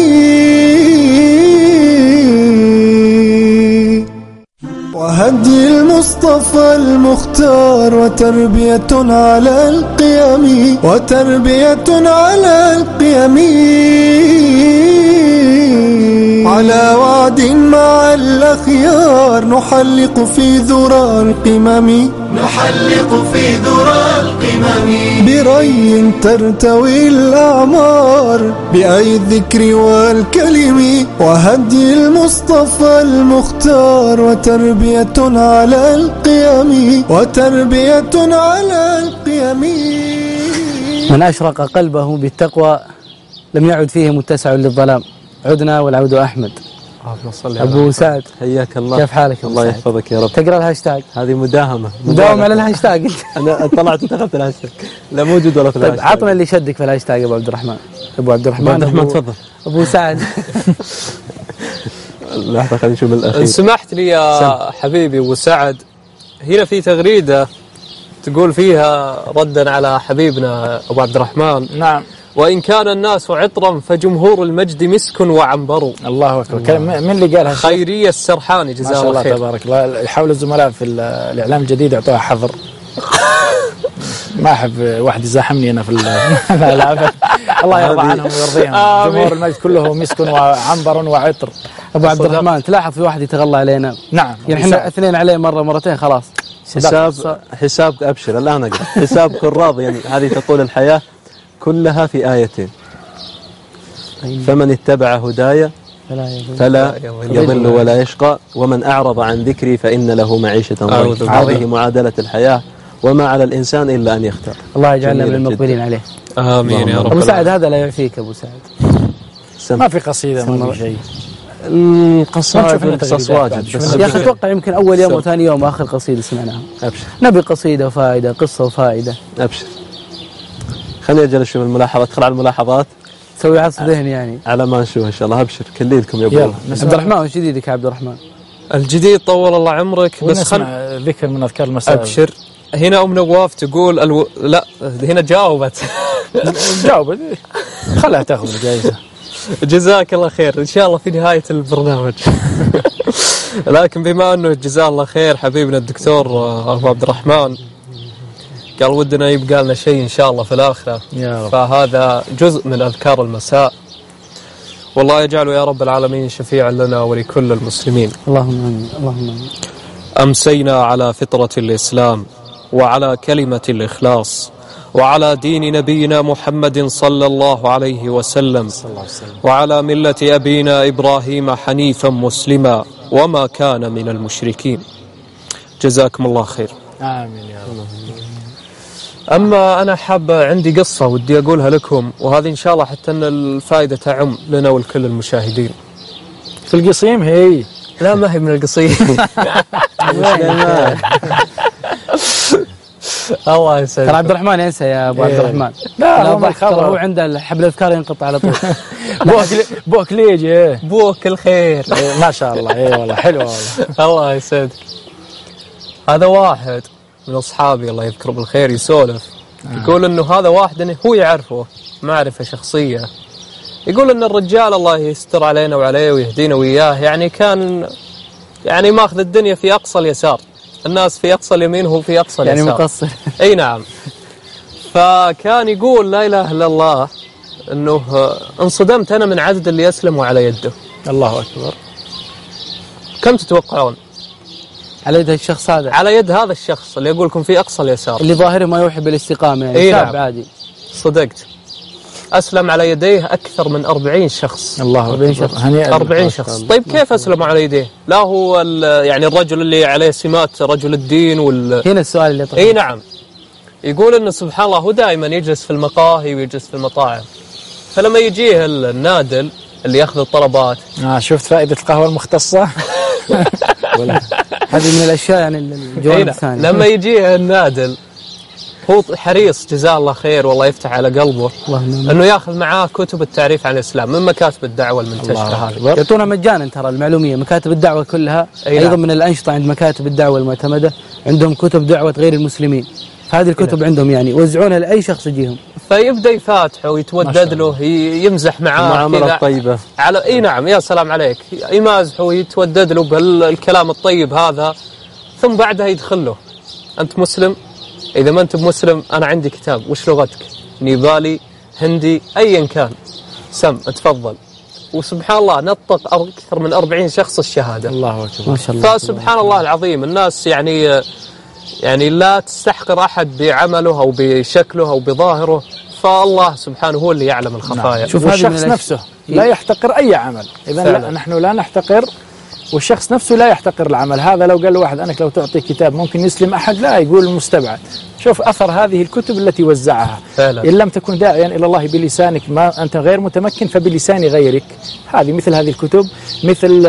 وهدي المصطفى المختار وتربية على القيم وتربية على القيم على وعد مع الأخيار نحلق في ذرى القمم نحلق في ذرى القمم بري ترتوي الأعمار بأي الذكر والكلم وهدي المصطفى المختار وتربية على القيم وتربية على القيم. من أشرق قلبه بالتقوى لم يعد فيه متسع للظلام. عدنا والعود أحمد. أبو سعد حياك الله. كيف حالك؟ الله يحفظك يا رب. تقرأ الهاشتاج؟ هذه مداهمة. مداوم على الهاشتاج. أنا طلعت ودخلت الهاشتاج. لا موجود ولا في الهاشتاج. طيب عطنا اللي شدك في الهاشتاج يا أبو عبد الرحمن. أبو عبد الرحمن. عبد الرحمن تفضل. أبو سعد. لحظة خلينا نشوف الأخير. إن سمحت لي يا سم. حبيبي أبو سعد، هنا في تغريدة تقول فيها ردا على حبيبنا أبو عبد الرحمن. نعم. وإن كان الناس عطرا فجمهور المجد مسك وعنبر. الله أكبر. من اللي قالها؟ خيرية السرحاني جزاه الله خير. تبارك الله. يحاول الزملاء في الإعلام الجديد يعطوها حظر. ما أحب واحد يزاحمني أنا في الألعاب. الله يرضى عنهم ويرضيهم. جمهور المجد كله مسك وعنبر وعطر. أبو عبد الرحمن تلاحظ في واحد يتغلى علينا. نعم. يعني احنا اثنين عليه مرة مرتين خلاص. حساب حسابك أبشر الآن أقول حسابك الراضي. يعني هذه تطول الحياة كلها في آيتين. فمن اتبع هدايا فلا يضل ولا يشقى ومن أعرض عن ذكري فإن له معيشة ضنكا. هذه معادلة الحياة وما على الإنسان إلا أن يختار. الله يجعلنا من المقبلين عليه. آمين يا رب. أبو سعد هذا لا يعفيك أبو سعد. ما في قصيدة ما في شيء. القصائد والقصص واجد بس يا أخي أتوقع يمكن أول يوم وثاني يوم آخر قصيدة سمعناها. أبشر. نبي قصيدة وفائدة قصة وفائدة. أبشر. خليني أجل أشوف الملاحظات. أدخل على الملاحظات. تسوي عصف ذهني يعني. على ما نشوف إن شاء الله. أبشر كليلكم يا أبو عبد الرحمن. وش جديدك يا عبد الرحمن؟ الجديد طول الله عمرك بس خل ذكر من أذكار المساء. أبشر. هنا أم نواف تقول الو... لا هنا جاوبت. جاوبت. خلها تأخذ الجائزة. جزاك الله خير إن شاء الله في نهاية البرنامج. لكن بما أنه جزاه الله خير حبيبنا الدكتور أبو عبد الرحمن قال ودنا يبقى لنا شيء إن شاء الله في الآخرة، فهذا جزء من أذكار المساء، والله يجعله يا رب العالمين شفيعا لنا ولكل المسلمين. اللهم آمين. اللهم آمين. أمسينا على فطرة الإسلام وعلى كلمة الإخلاص وعلى دين نبينا محمد صلى الله عليه وسلم وعلى ملة أبينا إبراهيم حنيفا مسلما وما كان من المشركين. جزاكم الله خير. آمين يا رب. أما أنا حاب عندي قصة ودي أقولها لكم، وهذه إن شاء الله حتى أن الفائدة تعم لنا ولكل المشاهدين. في القصيم هي؟ لا ما هي من القصيم. الله يسعدك. ترى عبد الرحمن ينسى يا ابو عبد الرحمن. لا لا ما ترى هو عنده حبل الافكار ينقطع على طول. بوك ليج ايه بوك الخير. إيه ما شاء الله. اي والله حلو والله. الله يسعدك. هذا واحد من اصحابي الله يذكره بالخير يسولف يقول انه هذا واحد هو يعرفه معرفه شخصيه، يقول ان الرجال الله يستر علينا وعليه ويهدينا وياه، يعني كان يعني ماخذ الدنيا في اقصى اليسار، الناس في اقصى اليمين وهو في اقصى اليسار، يعني مقصر. اي نعم. فكان يقول لا اله الا الله انه انصدمت انا من عدد اللي اسلموا على يده. الله اكبر. كم تتوقعون؟ على يد الشخص هذا، على يد هذا الشخص اللي يقول لكم في اقصى اليسار، اللي ظاهره ما يوحي بالاستقامه، يعني شاب نعم. عادي. صدقت، أسلم على يديه أكثر من أربعين شخص. الله أربعين شخص. أربعين شخص. طيب كيف أسلموا على يديه؟ لا هو يعني الرجل اللي عليه سمات رجل الدين وال هنا السؤال اللي طبعا. إي نعم. يقول إنه سبحان الله هو دائما يجلس في المقاهي ويجلس في المطاعم، فلما يجيه النادل اللي يأخذ الطلبات. آه شفت فائدة القهوة المختصة. هذه من الأشياء يعني الجوانب الثانية. لما يجيه النادل هو حريص جزاه الله خير والله يفتح على قلبه انه ياخذ معاه كتب التعريف عن الاسلام من مكاتب الدعوه المنتشره هذه. يعطونا مجانا ترى المعلوميه، مكاتب الدعوه كلها ايضا نعم. من الانشطه عند مكاتب الدعوه المعتمده عندهم كتب دعوه غير المسلمين، فهذه الكتب نعم. عندهم يعني يوزعونها لاي شخص يجيهم، فيبدا يفاتحه ويتودد له، يمزح معاه معامله طيبه على اي نعم يا سلام عليك، يمازحه ويتودد له بالكلام الطيب هذا، ثم بعدها يدخل له انت مسلم؟ إذا ما أنت بمسلم أنا عندي كتاب، وش لغتك؟ نيبالي، هندي، أيا كان، سم اتفضل. وسبحان الله نطق أكثر من أربعين شخص الشهادة. الله أكبر ما شاء الله. فسبحان الله العظيم الناس يعني يعني لا تستحقر أحد بعمله أو بشكله أو بظاهره، فالله سبحانه هو اللي يعلم الخفايا. نعم. شوف الشخص نفسه لا يحتقر أي عمل، إذا نحن لا نحتقر، والشخص نفسه لا يحتقر العمل هذا. لو قال له واحد أنك لو تعطي كتاب ممكن يسلم أحد، لا يقول المستبعد. شوف أثر هذه الكتب التي وزعها فعلا. إن لم تكن داعيا إلى الله بلسانك، ما أنت غير متمكن، فبلسان غيرك. هذه مثل هذه الكتب، مثل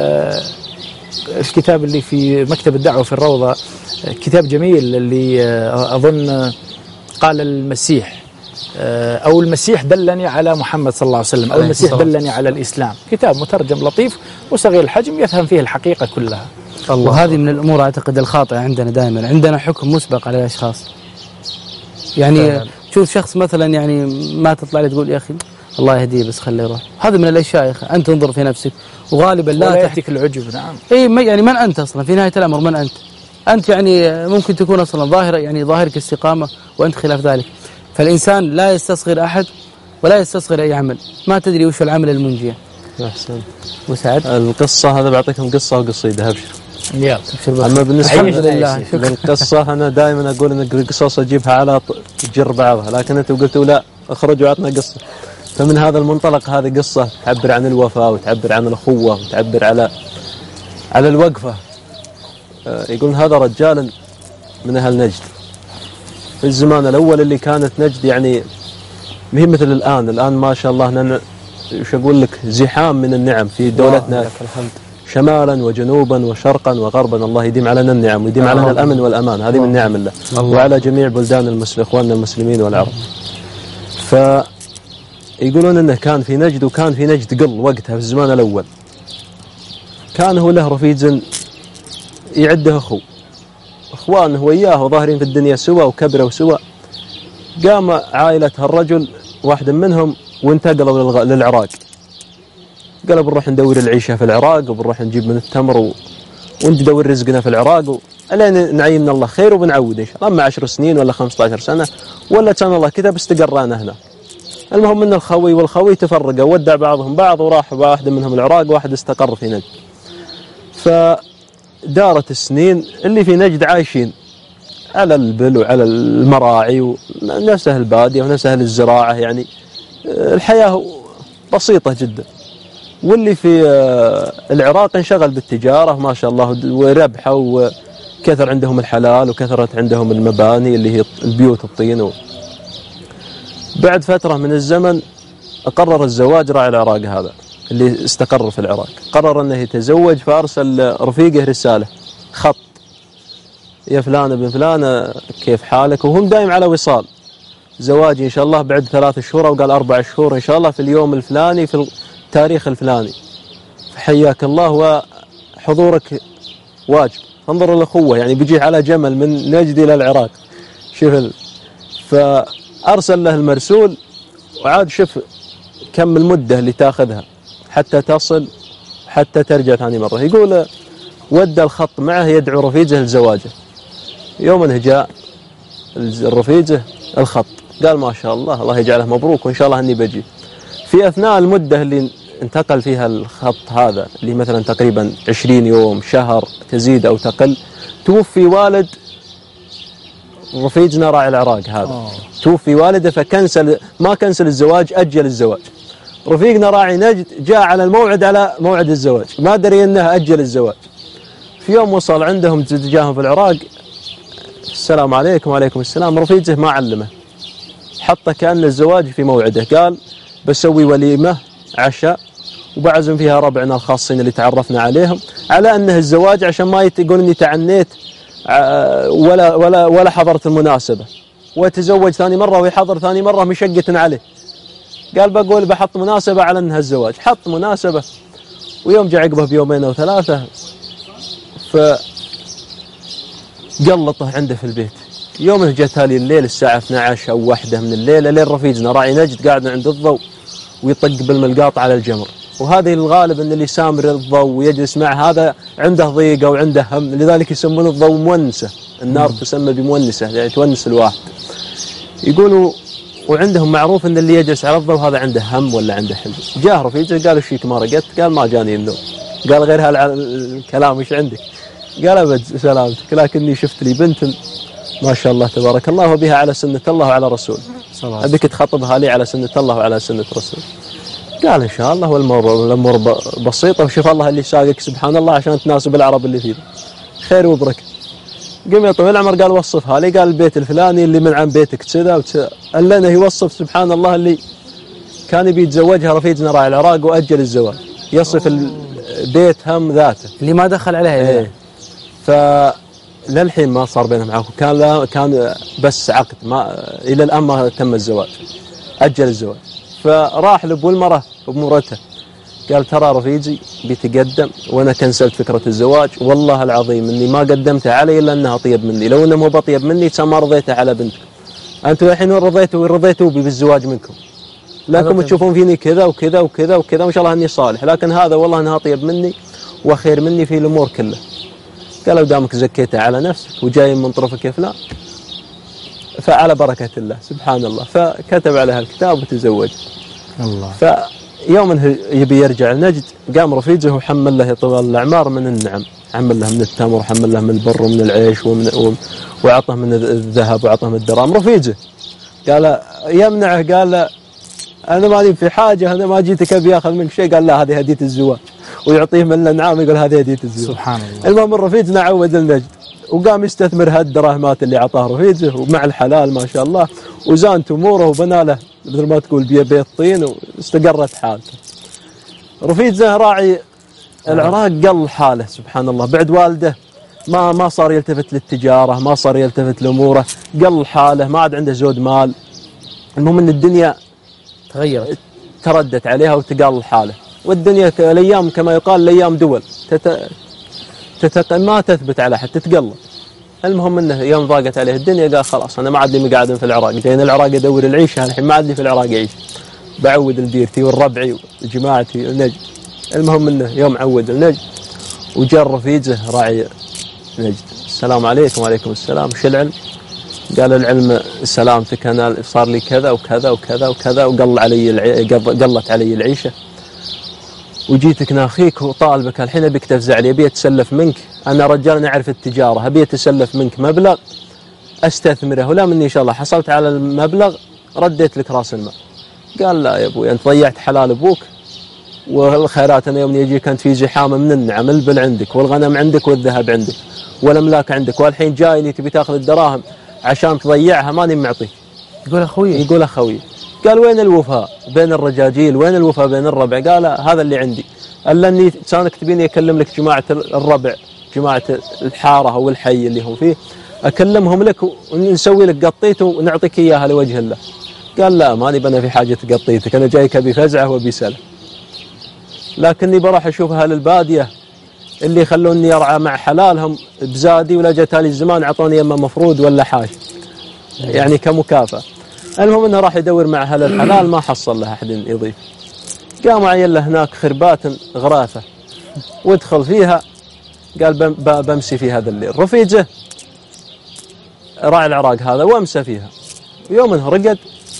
الكتاب اللي في مكتب الدعوة في الروضة، كتاب جميل اللي أظن قال المسيح أو المسيح دلني على محمد صلى الله عليه وسلم، أو المسيح دلني على الإسلام. كتاب مترجم لطيف وصغير الحجم يفهم فيه الحقيقة كلها. وهذه من الأمور أعتقد الخاطئة عندنا دائما، عندنا حكم مسبق على الأشخاص. يعني فعلا. شوف شخص مثلا يعني ما تطلع لي تقول يا أخي الله يهديه بس خليه يروح، هذا من الأشياء يا أخي. أنت انظر في نفسك، وغالبا لا يأتيك العجب. نعم. إيه يعني من أنت أصلا في نهاية الأمر؟ من أنت؟ أنت يعني ممكن تكون أصلا ظاهرة يعني ظاهرك استقامة وأنت خلاف ذلك. فالإنسان لا يستصغر أحد ولا يستصغر أي عمل، ما تدري وش العمل المنجية. أحسن. وسعد القصة هذا بعطيكم قصة وقصيدة أبشر. يلا. أما بالنسبة للقصة أنا دائما أقول إن القصص أجيبها على تجر بعضها، لكن أنتم قلتوا لا أخرجوا عطنا قصة. فمن هذا المنطلق هذه قصة تعبر عن الوفاء وتعبر عن الأخوة وتعبر على على الوقفة. يقولون هذا رجال من أهل نجد في الزمان الأول اللي كانت نجد يعني مهي مثل الآن. الآن ما شاء الله وش أقول لك زحام من النعم في دولتنا، شمالا وجنوبا وشرقا وغربا. الله يديم علينا النعم ويديم علينا الأمن والأمان، هذه من نعم الله. الله وعلى جميع بلدان المسلمين إخواننا المسلمين والعرب. فيقولون أنه كان في نجد، وكان في نجد قل وقتها في الزمان الأول. كان هو له رفيق يعده أخو إخوانه وإياه وظاهرين في الدنيا سوا وكبروا سوا. قام عائلة هالرجل واحد منهم وانتقلوا للعراق، قالوا بنروح ندور العيشة في العراق وبنروح نجيب من التمر و... وندور رزقنا في العراق و... ألين نعيمنا الله خير وبنعود إن شاء الله. أما عشر سنين ولا خمسة عشر سنة ولا كان الله كتب استقرانا هنا. المهم أن الخوي والخوي تفرقوا، ودع بعضهم بعض وراح واحد منهم العراق واحد استقر في نجد. فدارت السنين اللي في نجد عايشين على البل وعلى المراعي ونفس أهل البادية ونفس أهل الزراعة، يعني الحياة بسيطة جدا. واللي في العراق انشغل بالتجارة ما شاء الله وربحوا وكثر عندهم الحلال وكثرت عندهم المباني اللي هي البيوت الطين. بعد فترة من الزمن قرر الزواج راعي العراق هذا اللي استقر في العراق، قرر أنه يتزوج، فأرسل رفيقه رسالة خط يا فلان ابن فلان كيف حالك؟ وهم دايم على وصال، زواجي إن شاء الله بعد ثلاث شهور، أو قال أربع شهور إن شاء الله في اليوم الفلاني في التاريخ الفلاني، فحياك الله وحضورك واجب. انظروا الأخوة، يعني بيجي على جمل من نجد إلى العراق، شوف ال... فأرسل له المرسول، وعاد شوف كم المدة اللي تاخذها حتى تصل حتى ترجع ثاني مرة. يقول ودى الخط معه يدعو رفيجه لزواجه، يوم انه جاء الرفيجه الخط قال ما شاء الله الله يجعله مبروك وإن شاء الله أني بجي. في أثناء المدة اللي انتقل فيها الخط هذا اللي مثلا تقريبا عشرين يوم شهر تزيد أو تقل، توفي والد رفيجنا راعي العراق هذا. أوه. توفي والده فكنسل، ما كنسل الزواج، أجل الزواج. رفيقنا راعي نجد جاء على الموعد على موعد الزواج، ما دري أنه أجل الزواج. في يوم وصل عندهم جاهم في العراق، السلام عليكم وعليكم السلام، رفيجه ما علمه، حطه كأن الزواج في موعده، قال بسوي وليمة عشاء وبعزم فيها ربعنا الخاصين اللي تعرفنا عليهم، على أنه الزواج عشان ما يقول إني تعنيت ولا ولا ولا حضرت المناسبة، وتزوج ثاني مرة ويحضر ثاني مرة مشقة عليه. قال بقول بحط مناسبة على أنها الزواج، حط مناسبة. ويوم جاء عقبه بيومين أو ثلاثة فقلطه عنده في البيت. يومه جت لي الليل الساعة اثنتي عشرة أو واحدة من الليل، لين رفيجنا راعي نجد قاعد عند الضوء ويطق بالملقاط على الجمر، وهذه الغالب أن اللي سامر الضوء ويجلس معه هذا عنده ضيقة وعنده هم، لذلك يسمون الضوء مونسة، النار تسمى بمونسة يعني تونس الواحد. يقولوا وعندهم معروف أن اللي يجلس على الضوء هذا عنده هم ولا عنده حزن. جاء رفيجه قال ايش فيك ما رقدت؟ قال ما جاني النوم. قال غير هالكلام ايش عندك؟ قال ابد سلامتك، لكني شفت لي بنت ما شاء الله تبارك الله وبها على سنة الله وعلى رسوله، أبيك تخطبها لي على سنة الله وعلى سنة رسوله. قال إن شاء الله، والأمور بسيطة، وشوف الله اللي ساقك سبحان الله عشان تناسب العرب اللي فيه، خير وبركة. قام يا طويل العمر قال وصفها لي، قال البيت الفلاني اللي من عن بيتك كذا وكذا، لنا يوصف سبحان الله اللي كان يبي يتزوجها رفيجنا راعي العراق وأجل الزواج، يصف البيت هم ذاته اللي ما دخل عليها. إيه. ف للحين ما صار بينهم عقد، كان لا كان بس عقد، ما إلى الآن ما تم الزواج، أجل الزواج. فراح لأبو المرة وبمرته قال ترى رفيجي بيتقدم وأنا كنسلت فكرة الزواج، والله العظيم إني ما قدمتها علي إلا أنها طيب مني، لو إنه مو بطيب مني كان ما رضيتها على بنتكم. أنتم الحين رضيتوا رضيتوا بي بالزواج منكم، لكم تشوفون فيني كذا وكذا وكذا وكذا وإن شاء الله إني صالح، لكن هذا والله إنها طيب مني وخير مني في الأمور كلها. قالوا دامك زكيتها على نفسك وجاي من طرفك يا فلان فعلى بركة الله سبحان الله. فكتب عليها الكتاب وتزوج. الله. فيوم يبي يرجع النجد قام رفيجه وحمل له طوال الأعمار من النعم، حمل له من التمر وحمل له من البر ومن العيش ومن وعطه من الذهب وعطه من الدراهم. رفيجه قال يمنعه، قال أنا ماني في حاجة، أنا ما جيتك أبي أخذ منك شيء. قال لا هذه هدية الزواج، ويعطيه من الأنعام يقول هذه هدية الزواج. سبحان الله. المهم رفيجنا عود النجد وقام يستثمر هالدراهمات اللي عطاه رفيجه ومع الحلال ما شاء الله، وزانت أموره وبنى له مثل ما تقول بيت طين واستقرت حالته. رفيجه راعي العراق قل حاله سبحان الله، بعد والده ما ما صار يلتفت للتجارة، ما صار يلتفت لأموره، قل حاله، ما عاد عنده زود مال. المهم ان الدنيا تغيرت تردت عليها وتقال حاله، والدنيا الايام كما يقال الايام دول تت... تت... ما تثبت على حد، تتقلب. المهم انه يوم ضاقت عليه الدنيا قال خلاص انا ما عاد لي مقعد في العراق، جايين العراق ادور العيشه، الحين ما عاد لي في العراق عيش، بعود لديرتي والربعي وجماعتي النجد. المهم انه يوم عود النجد وجاء رفيجه راعي نجد، السلام عليكم. وعليكم السلام. وش العلم؟ قال العلم سلامتك، انا صار لي كذا وكذا وكذا وكذا وقل علي العي... قلت علي العيشه، وجيتك ناخيك وطالبك الحين ابيك تفزع لي، ابي اتسلف منك، انا رجال نعرف التجاره، ابي اتسلف منك مبلغ استثمره، ولا مني ان شاء الله حصلت على المبلغ رديت لك راس المال. قال لا يا ابوي انت ضيعت حلال ابوك، والخيرات انا يوم يجيك انت في زحامه من النعم، البل عندك والغنم عندك والذهب عندك والاملاك عندك، والحين جايني تبي تاخذ الدراهم عشان تضيعها ماني معطيك. يقول اخوي يقول اخوي. قال وين الوفاء بين الرجاجيل، وين الوفاء بين الربع؟ قال هذا اللي عندي، الا اني كانك تبيني اكلم لك جماعه الربع، جماعه الحاره او الحي اللي هم فيه، أكلمهم لك ونسوي لك قطيت ونعطيك إياها لوجه الله. قال لا ماني بنا في حاجة قطيتك، أنا جايك بفزعة وبسلة، لكني بروح أشوف أهل البادية اللي يخلوني يرعى مع حلالهم بزادي، ولا جتالي الزمان أعطوني يما مفروض ولا حاش يعني كمكافأة. المهم أنه راح يدور مع أهل الحلال ما حصل له أحد يضيف. قام عين له هناك خربات غرافة وادخل فيها، قال بمسي في هذا الليل. رفيجه راعي العراق هذا وامسى فيها، يوم انه رقد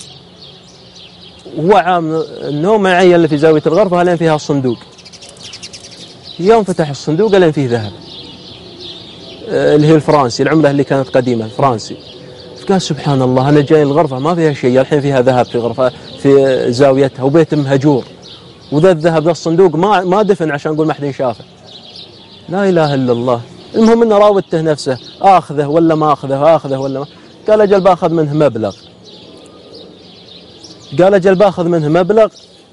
وهو عام النوم عين اللي في زاوية الغرفة لين فيها الصندوق. يوم فتح الصندوق لين فيه ذهب اللي هي الفرنسي، العملة اللي كانت قديمة الفرنسي. فقال سبحان الله أنا جاي الغرفة ما فيها شيء، الحين فيها ذهب في غرفة في زاويتها وبيت مهجور، وذا الذهب ذا الصندوق ما ما دفن عشان نقول ما حد شافه. لا إله إلا الله. المهم إنه راودته نفسه آخذه ولا ما أخذه، آخذه ولا ما. قال أجل باخذ منه مبلغ، قال أجل باخذ منه مبلغ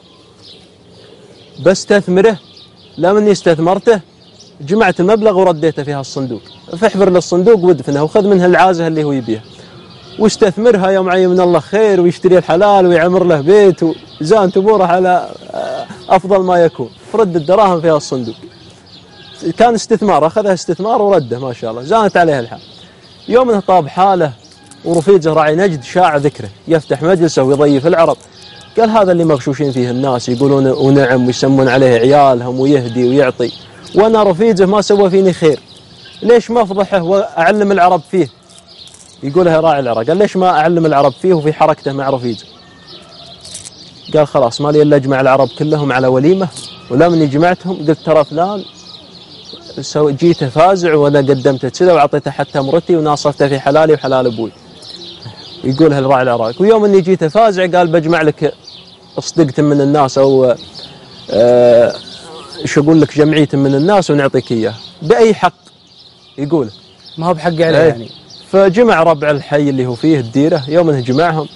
بستثمره. لمن استثمرته جمعت المبلغ ورديته فيها الصندوق، فاحفر للصندوق وادفنه وخذ منها العازة اللي هو يبيها واستثمرها يوم عين من الله خير، ويشتري الحلال ويعمر له بيت وزان تبوره على أفضل ما يكون. فرد الدراهم فيها الصندوق، كان استثمار، أخذها استثمار ورده ما شاء الله، زانت عليها الحال. يوم انه طاب حاله ورفيجه راعي نجد شاع ذكره يفتح مجلسه ويضيف العرب. قال هذا اللي مغشوشين فيه الناس يقولون ونعم ويسمون عليه عيالهم ويهدي ويعطي، وانا رفيجه ما سوى فيني خير، ليش ما افضحه واعلم العرب فيه؟ يقولها راعي العراق. قال ليش ما اعلم العرب فيه وفي حركته مع رفيجه؟ قال خلاص ما لي الا اجمع العرب كلهم على وليمه، ولما جمعتهم قلت ترى فلان سو جيته فازع وانا قدمته كذا وعطيته حتى مرتي وناصفته في حلالي وحلال ابوي. يقولها الراعي العراق. ويوم اني جيته فازع قال بجمع لك اصدقت من الناس او آه شو اقول لك جمعيه من الناس ونعطيك اياه باي حق. يقول ما هو بحق عليه يعني. فجمع ربع الحي اللي هو فيه الديره، يوم انه جمعهم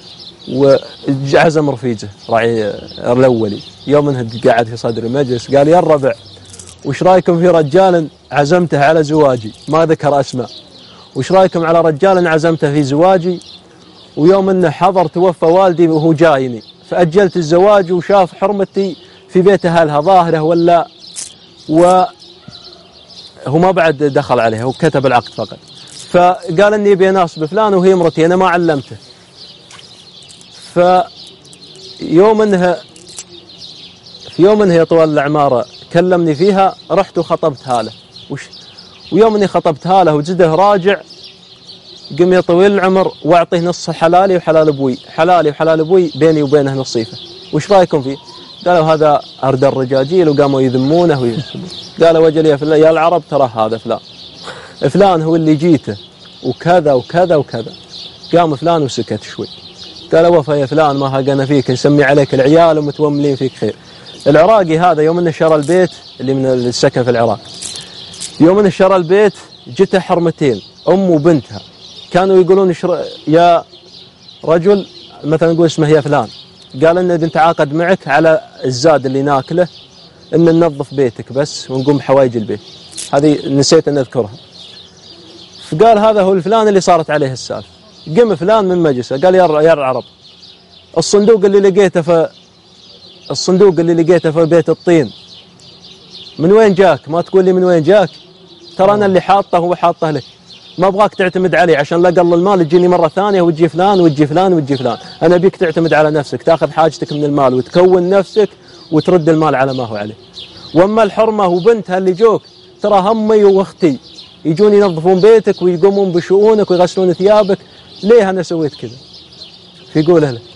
وعزم رفيجه راعي الاولي. يوم انه قاعد في صدر المجلس قال يا الربع وش رايكم في رجال عزمته على زواجي، ما ذكر اسماء، وش رايكم على رجال عزمته في زواجي ويوم انه حضر توفى والدي وهو جايني فاجلت الزواج وشاف حرمتي في بيت اهلها ظاهره ولا، وهو ما بعد دخل عليها وكتب العقد فقط. فقال اني ابي اناصب بفلان وهي مرتي انا ما علمته. فيوم انها في يوم انها طوال العماره كلمني فيها رحت وخطبتها له، وش ويوم اني خطبتها له وجده راجع قم يا طويل العمر واعطيه نص حلالي وحلال ابوي، حلالي وحلال ابوي بيني وبينه نصيفه، وش رايكم فيه؟ قالوا هذا ارد الرجاجيل وقاموا يذمونه ويسبون. قالوا وجل يا فلان يا العرب ترى هذا فلان فلان هو اللي جيته وكذا وكذا وكذا. قام فلان وسكت شوي. قالوا وفا يا فلان ما هاقنا فيك نسمي عليك العيال ومتوملين فيك خير. العراقي هذا يوم انه شرى البيت اللي من السكن في العراق، يوم انه شرى البيت جته حرمتين ام وبنتها، كانوا يقولون يا رجل مثلا نقول اسمه يا فلان، قال ان بنتعاقد معك على الزاد اللي ناكله ان ننظف بيتك بس ونقوم بحوايج البيت. هذه نسيت ان اذكرها. فقال هذا هو الفلان اللي صارت عليه السالفه. قم فلان من مجلسه قال يا يا العرب الصندوق اللي لقيته في الصندوق اللي لقيته في بيت الطين من وين جاك؟ ما تقول لي من وين جاك، ترى انا اللي حاطه هو حاطه لك، ما ابغاك تعتمد علي عشان لا قل المال تجيني مره ثانيه وتجي فلان وتجي فلان وتجي فلان. انا ابيك تعتمد على نفسك، تاخذ حاجتك من المال وتكون نفسك وترد المال على ما هو عليه. واما الحرمه وبنتها اللي جوك ترى همي واختي يجون ينظفون بيتك ويقومون بشؤونك ويغسلون ثيابك، ليه انا سويت كذا؟ فيقوله له.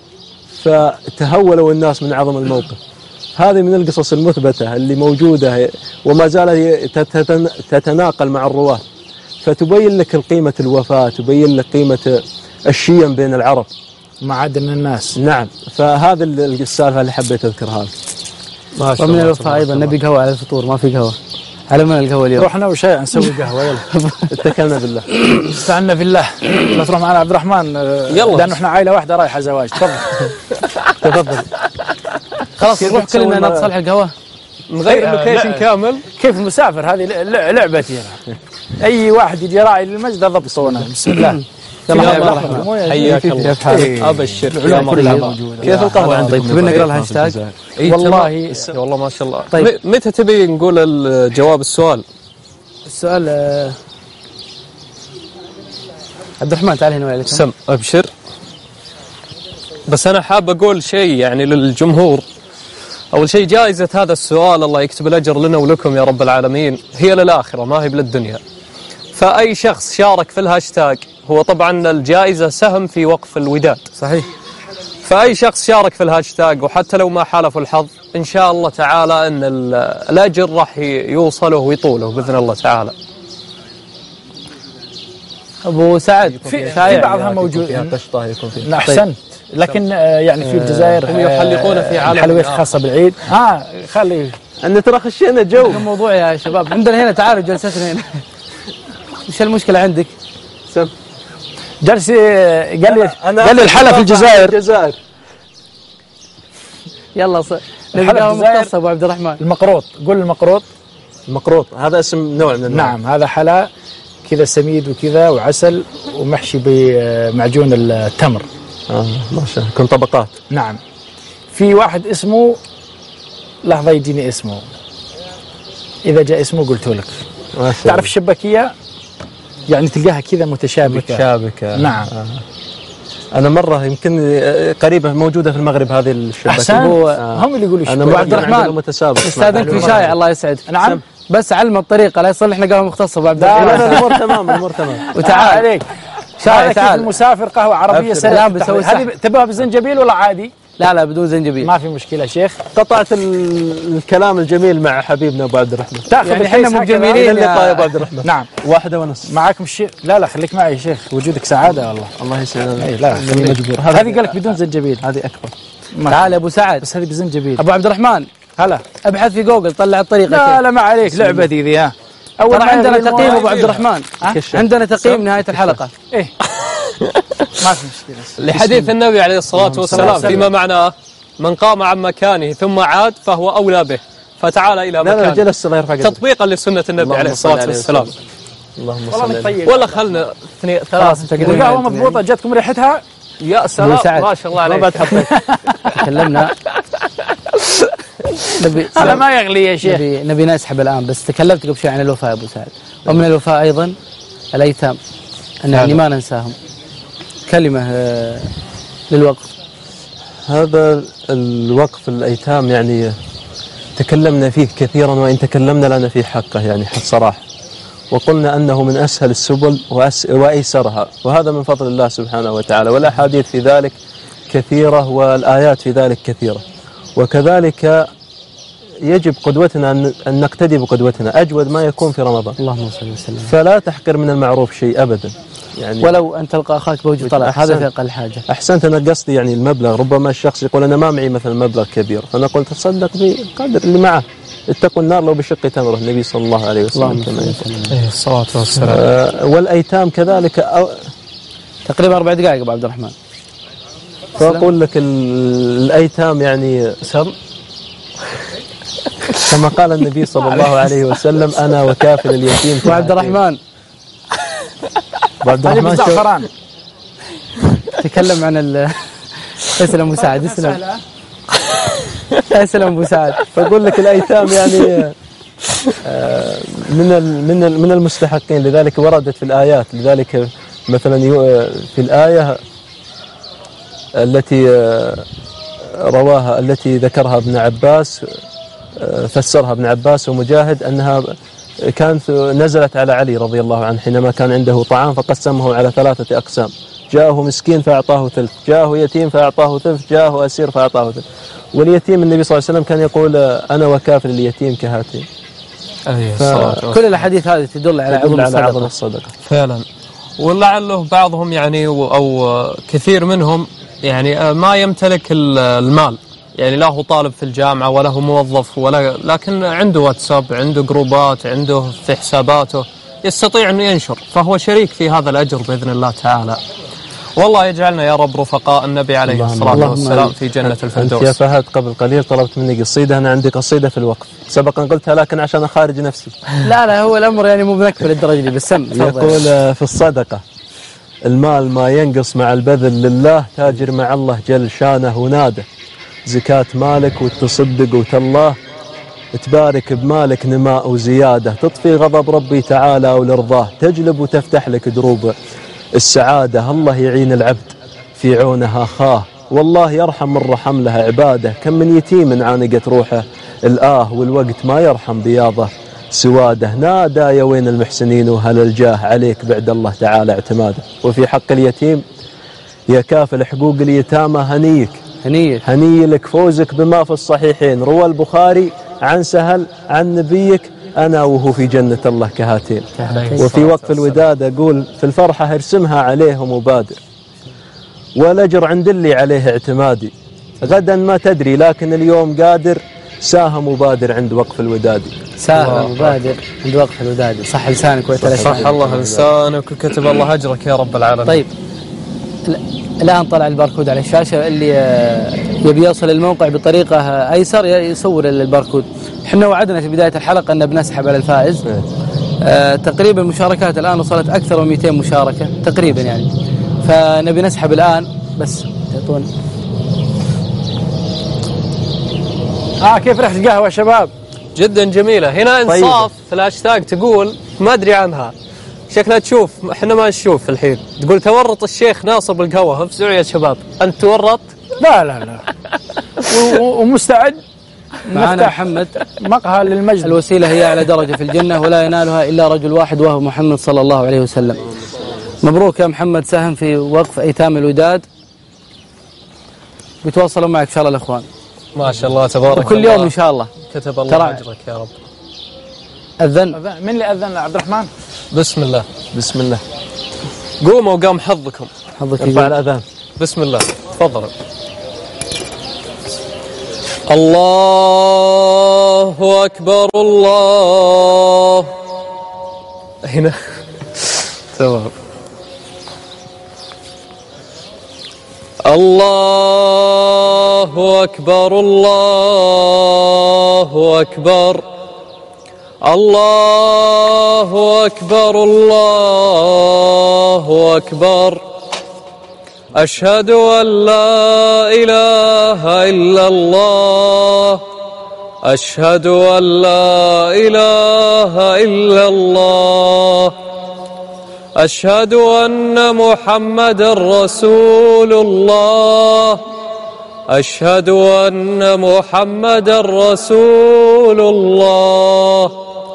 فتهولوا الناس من عظم الموقف. هذه من القصص المثبته اللي موجوده وما زالت تتناقل مع الرواه، فتبين لك قيمه الوفاء، تبين لك قيمه الشيم بين العرب معادن الناس. نعم. فهذا السالفه اللي حبيت اذكرها. ومن الوفاء ايضا نبي قهوه على الفطور، ما في قهوه. على من القهوه اليوم؟ رحنا وشيء نسوي قهوه يلا. اتكلنا بالله. استعنا بالله. لا تروح معنا عبد الرحمن يلا لانه احنا عائله واحده رايحه زواج. تفضل. تفضل. خلاص نروح كلنا نتصلح القهوه. نغير اللوكيشن كامل. كيف مسافر؟ هذه لعبتي أنا. أي واحد يجي راعي للمسجد ضبطونه. بسم الله. يلا حياك الله. أبشر يا مرحبا. كيف القهوة عندكم؟ تبي نقرأ الهاشتاج؟ والله والله ما شاء الله. طيب متى تبي نقول الجواب السؤال؟ السؤال عبد الرحمن تعال هنا وعليكم. سم أبشر. بس أنا حاب أقول شيء يعني للجمهور. أول شيء جائزة هذا السؤال الله يكتب الأجر لنا ولكم يا رب العالمين هي للآخرة ما هي للدنيا. فأي شخص شارك في الهاشتاج هو طبعا الجائزة سهم في وقف الوداد. صحيح. فأي شخص شارك في الهاشتاج وحتى لو ما حالف الحظ إن شاء الله تعالى أن الأجر راح يوصله ويطوله بإذن الله تعالى. أبو سعد في, في بعضها موجود. نعم أحسنت. لكن يعني في الجزائر هم يحلقون في عالم حلويات خاصة بالعيد. ها خلي أن ترى خشينا جو الموضوع يا شباب. عندنا هنا تعالوا جلستنا هنا. إيش المشكلة عندك؟ سم جلسي قال لي قال لي الحلا في الجزائر. الجزائر يلا ص... نبقى مختص أبو عبد الرحمن. المقروط قول المقروط. المقروط هذا اسم نوع من النوع. نعم هذا حلا كذا سميد وكذا وعسل ومحشي بمعجون التمر. آه ما شاء الله كن طبقات. نعم. في واحد اسمه لحظة يجيني اسمه إذا جاء اسمه قلت لك. تعرف الشبكية يعني تلقاها كذا متشابكة. متشابكة. نعم. آه. أنا مرة يمكن قريبة موجودة في المغرب هذه الشبكية. آه. هم اللي يقولوا أبو عبد الرحمن استاذنك في شاي الله يسعد. نعم. بس علم الطريقة لا يصلح لنا قهوة مختصة أبو عبد الرحمن. لا الأمور تمام الأمور تمام. وتعال عليك. شاي تعال. المسافر قهوة عربية سلام بسوي هذه تبغى بزنجبيل ولا عادي؟ لا لا بدون زنجبيل. ما في مشكلة شيخ. قطعت الكلام الجميل مع حبيبنا أبو عبد الرحمن. يعني احنا مجملين اللقاء يا أبو عبد الرحمن. نعم. واحدة ونص. معاكم الشيء. لا لا خليك معي يا شيخ وجودك سعادة والله. الله يسعدك. لا خليك مجبور. هذه قالك بدون زنجبيل. هذه أكبر. تعال أبو سعد. بس هذه بزنجبيل. أبو عبد الرحمن. هلا. ابحث في جوجل طلع الطريقة. لا لا ما عليك لعبتي ذي ها. أول ما عندنا تقييم أبو عبد الرحمن. عندنا تقييم نهاية الحلقة. إيه. ما في مشكلة. لحديث النبي عليه الصلاة والسلام فيما معناه من قام عن مكانه ثم عاد فهو أولى به فتعال إلى مكانه. لا لا جلس الله يرفع قدرك. تطبيقا لسنة النبي عليه الصلاة والسلام. اللهم صل عليه. والله خلنا اثنين ثلاث القهوة مضبوطة جاتكم ريحتها يا سلام ما شاء الله عليك. ما بتحطك. تكلمنا نبي هذا ما يغلي يا شيخ. نبي نبي نسحب الآن بس تكلمت قبل شوي عن الوفاء يا أبو سعد ومن الوفاء أيضا الأيتام أن يعني ما ننساهم. كلمة للوقف. هذا الوقف الأيتام يعني تكلمنا فيه كثيرا وإن تكلمنا لنا فيه حقه يعني حق صراحة وقلنا أنه من أسهل السبل وأيسرها وهذا من فضل الله سبحانه وتعالى والأحاديث في ذلك كثيرة والآيات في ذلك كثيرة وكذلك يجب قدوتنا أن نقتدي بقدوتنا أجود ما يكون في رمضان. اللهم صل وسلم. فلا تحقر من المعروف شيء أبدا يعني ولو أن تلقى أخاك بوجه طلع هذا في أقل حاجة. أحسنت. أنا قصدي يعني المبلغ ربما الشخص يقول أنا ما معي مثلا مبلغ كبير فأنا قلت تصدق بقدر اللي معه اتقوا النار لو بشق تمره النبي صلى الله عليه وسلم كما يقول. إيه الصلاة والسلام. آه والأيتام كذلك أو تقريبا أربع دقائق أبو عبد الرحمن. فأقول لك الأيتام يعني سم كما قال النبي صلى الله عليه وسلم أنا وكافل اليتيم. أبو عبد الرحمن أبو عبد الرحمن زعفران تكلم عن ال اسلم أبو سعد اسلم اسلم أبو سعد. فأقول لك الأيتام يعني من من من المستحقين لذلك وردت في الآيات لذلك مثلا في الآية التي رواها التي ذكرها ابن عباس فسرها ابن عباس ومجاهد أنها كانت نزلت على علي رضي الله عنه حينما كان عنده طعام فقسمه على ثلاثة أقسام جاءه مسكين فأعطاه ثلث جاءه يتيم فأعطاه ثلث جاءه أسير فأعطاه ثلث واليتيم النبي صلى الله عليه وسلم كان يقول أنا وكافل اليتيم كهاتين. ف... كل الأحاديث هذه تدل على عظم الصدقة. الصدقة فعلا ولعله بعضهم يعني أو كثير منهم يعني ما يمتلك المال يعني لا هو طالب في الجامعة ولا هو موظف ولا لكن عنده واتساب عنده جروبات عنده في حساباته يستطيع أن ينشر فهو شريك في هذا الأجر بإذن الله تعالى. والله يجعلنا يا رب رفقاء النبي عليه الصلاة والسلام في جنة الفردوس. أنت يا فهد قبل قليل طلبت مني قصيدة، أنا عندي قصيدة في الوقف سبقا قلتها لكن عشان أخارج نفسي. لا لا هو الأمر يعني مو بذكر للدرجة دي بالسم. يقول في الصدقة: المال ما ينقص مع البذل لله، تاجر مع الله جل شانه وناده. زكاة مالك وتصدق وتالله، تبارك بمالك نماء وزيادة. تطفي غضب ربي تعالى ولرضاه، تجلب وتفتح لك دروب السعادة. الله يعين العبد في عونه أخاه، والله يرحم من رحم لها عباده. كم من يتيم عانقت روحه الآه، والوقت ما يرحم بياضه سواده. نادى يا وين المحسنين وهل الجاه، عليك بعد الله تعالى اعتماده. وفي حق اليتيم يا كافل حقوق اليتامى، هنيك هنيك هني لك فوزك بما في الصحيحين. روى البخاري عن سهل عن نبيك، أنا وهو في جنة الله كهاتين. وفي وقف الوداد أقول: في الفرحة ارسمها عليهم وبادر، والأجر عند اللي عليه اعتمادي. غدا ما تدري لكن اليوم قادر، ساهم وبادر عند وقف الوداد. ساهم وبادر عند وقف الوداد. صح لسانك ويتلاشى. صح الله لسانك وكتب الله أجرك يا رب العالمين. طيب الآن طلع الباركود على الشاشة، اللي يبي يصل الموقع بطريقة أيسر يصور الباركود. احنا وعدنا في بداية الحلقة أن بنسحب على الفائز. آه تقريبا المشاركات الآن وصلت أكثر من مئتين مشاركة تقريبا يعني، فنبي نسحب الآن. بس يعطون آه كيف ريحة القهوة يا شباب؟ جدا جميلة. هنا انصاف في الهاشتاج تقول ما أدري عنها، شكلها تشوف احنا ما نشوف الحين. تقول تورط الشيخ ناصر بالقهوة، افزعوا يا شباب. أنت تورط؟ لا لا لا ومستعد. معنا محمد مقهى للمجد. الوسيلة هي على درجة في الجنة ولا ينالها إلا رجل واحد وهو محمد صلى الله عليه وسلم. مبروك يا محمد، ساهم في وقف أيتام الوداد. بيتواصلوا معك إن شاء الله الأخوان. ما شاء الله تبارك الله. كل يوم إن شاء الله. كتب الله أجرك يا رب. أذن. من اللي أذن؟ عبد الرحمن. بسم الله. بسم الله. قوموا وقام حظكم. حظك ارفع الأذان. بسم الله. تفضلوا. الله أكبر. الله هنا تمام. الله أكبر. الله أكبر. الله أكبر. الله أكبر. أشهد أن لا إله إلا الله. أشهد أن لا إله إلا الله. أشهد أن محمدا رسول الله. أشهد أن محمدا رسول الله.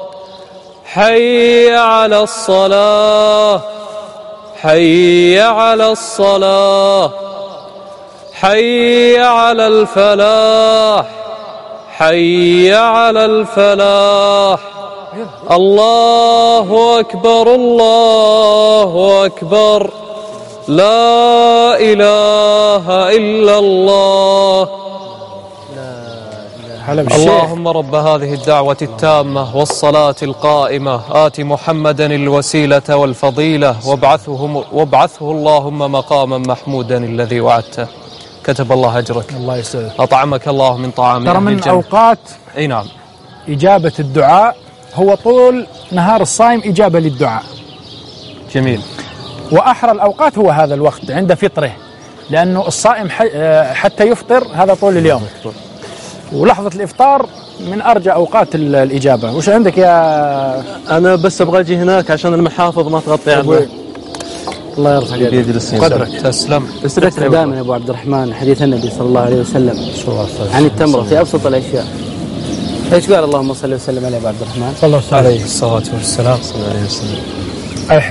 حي على الصلاة. حي على الصلاة. حي على الفلاح. حي على الفلاح. الله أكبر. الله أكبر. لا إله إلا الله. اللهم رب هذه الدعوة التامة والصلاة القائمة آت محمدا الوسيلة والفضيلة وابعثه, وابعثه اللهم مقاما محمودا الذي وعدته. كتب الله أجرك. الله يسعدك. أطعمك الله من طعام ترى من أوقات أي نعم إجابة الدعاء هو طول نهار الصائم إجابة للدعاء. جميل. وأحرى الأوقات هو هذا الوقت عند فطره، لأنه الصائم حتى يفطر هذا طول اليوم، ولحظة الإفطار من أرجى أوقات الإجابة. وش عندك يا؟ أنا بس أبغى أجي هناك عشان المحافظ ما تغطي عنه. الله يرفع قدرك. تسلم. استذكر دائما يا أبو عبد الرحمن حديث النبي صلى الله عليه وسلم عن التمرة في أبسط الأشياء. إيش قال؟ اللهم صل وسلم على أبو عبد الرحمن صلى الله عليه الصلاة والسلام. صلى الله عليه وسلم. أيه.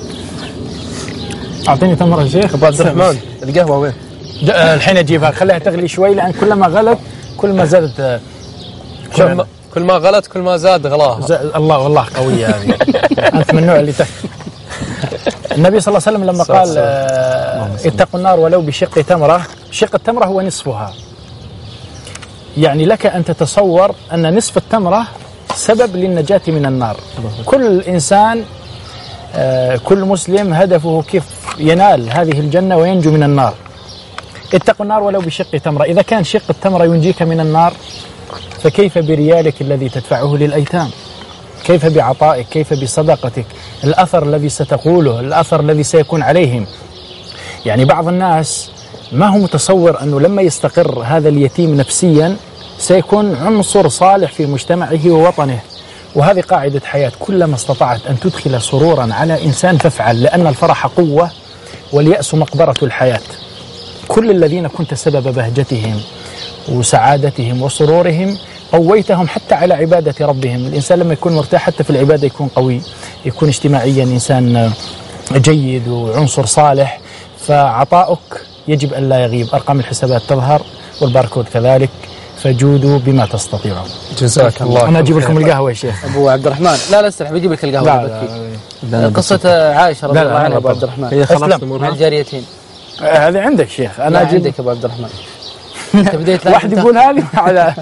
أعطيني تمرة يا شيخ. أبو عبد الرحمن القهوة وين؟ الحين أجيبها، خليها تغلي شوي، لأن كلما غلت كل ما زادت. كل ما, كل ما غلت كل ما زاد غلاها. الله والله قوية هذه. أنت من النوع اللي تك. النبي صلى الله عليه وسلم لما قال اتقوا النار ولو بشق تمرة، شق التمرة هو نصفها. يعني لك أن تتصور أن نصف التمرة سبب للنجاة من النار. كل إنسان كل مسلم هدفه كيف ينال هذه الجنة وينجو من النار. اتقوا النار ولو بشق تمرة. إذا كان شق التمرة ينجيك من النار فكيف بريالك الذي تدفعه للأيتام؟ كيف بعطائك؟ كيف بصدقتك؟ الأثر الذي ستقوله، الأثر الذي سيكون عليهم. يعني بعض الناس ما هو متصور أنه لما يستقر هذا اليتيم نفسيا سيكون عنصر صالح في مجتمعه ووطنه. وهذه قاعدة حياة، كلما استطعت أن تدخل سرورا على إنسان فافعل، لأن الفرح قوة واليأس مقبرة الحياة. كل الذين كنت سبب بهجتهم وسعادتهم وسرورهم قويتهم حتى على عبادة ربهم. الإنسان لما يكون مرتاح حتى في العبادة يكون قوي، يكون اجتماعيا إنسان جيد وعنصر صالح. فعطاؤك يجب أن لا يغيب. أرقام الحسابات تظهر والباركود كذلك، فجودوا بما تستطيعون. جزاك الله. أنا أجيب لكم القهوة يا شيخ. أبو عبد الرحمن لا لا استرح، بجيب لك القهوة. لا لا لا قصة عائشة رضي الله عنها أبو عبد الرحمن، هي خلاص مع الجاريتين. آه هذه عندك شيخ. أنا أجيب عندك أبو عبد الرحمن. واحد يقول هذه على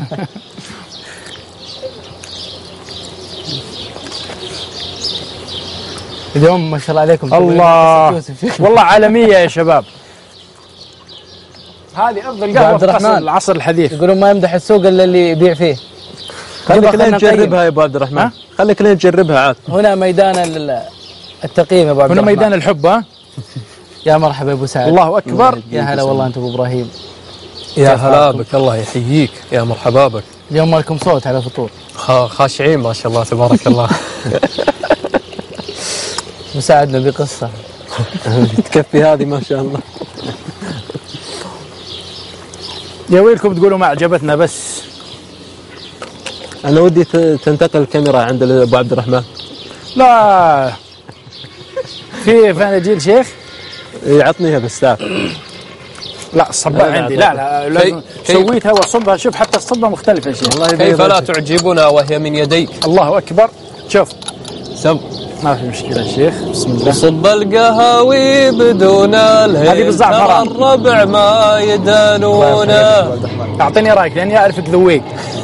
اليوم ما شاء الله عليكم. الله والله عالمية يا شباب. هذه أفضل قهوة في العصر الحديث. يقولون ما يمدح السوق إلا اللي يبيع فيه. خليك لين تجربها يا أبو عبد الرحمن، خليك لين تجربها عاد. هنا ميدان التقييم يا أبو عبد الرحمن. هنا ميدان الحب. ها يا مرحبا يا أبو سعد. الله أكبر. يا هلا والله أنت أبو إبراهيم. يا هلا بك، الله يحييك، يا مرحبا بك. اليوم ما لكم صوت على فطور. خاشعين ما شاء الله تبارك الله. مساعدنا بقصة تكفي هذه ما شاء الله. يا ويلكم تقولوا ما عجبتنا. بس أنا ودي تنتقل الكاميرا عند أبو عبد الرحمن. لا في فناجيل شيخ يعطنيها بالساعة. لا الصبة عندي. لا لا لازم سويتها وصبها. شوف حتى الصبة مختلفة يا شيخ. الله كيف لا تعجبنا وهي من يديك. الله أكبر. شوف سم ما في مشكلة يا شيخ. بسم الله. صب القهوي بدون الهيل، هذه بالزعفران. الربع ما يدانونه. أعطيني رأيك لأني أعرفك ذويق.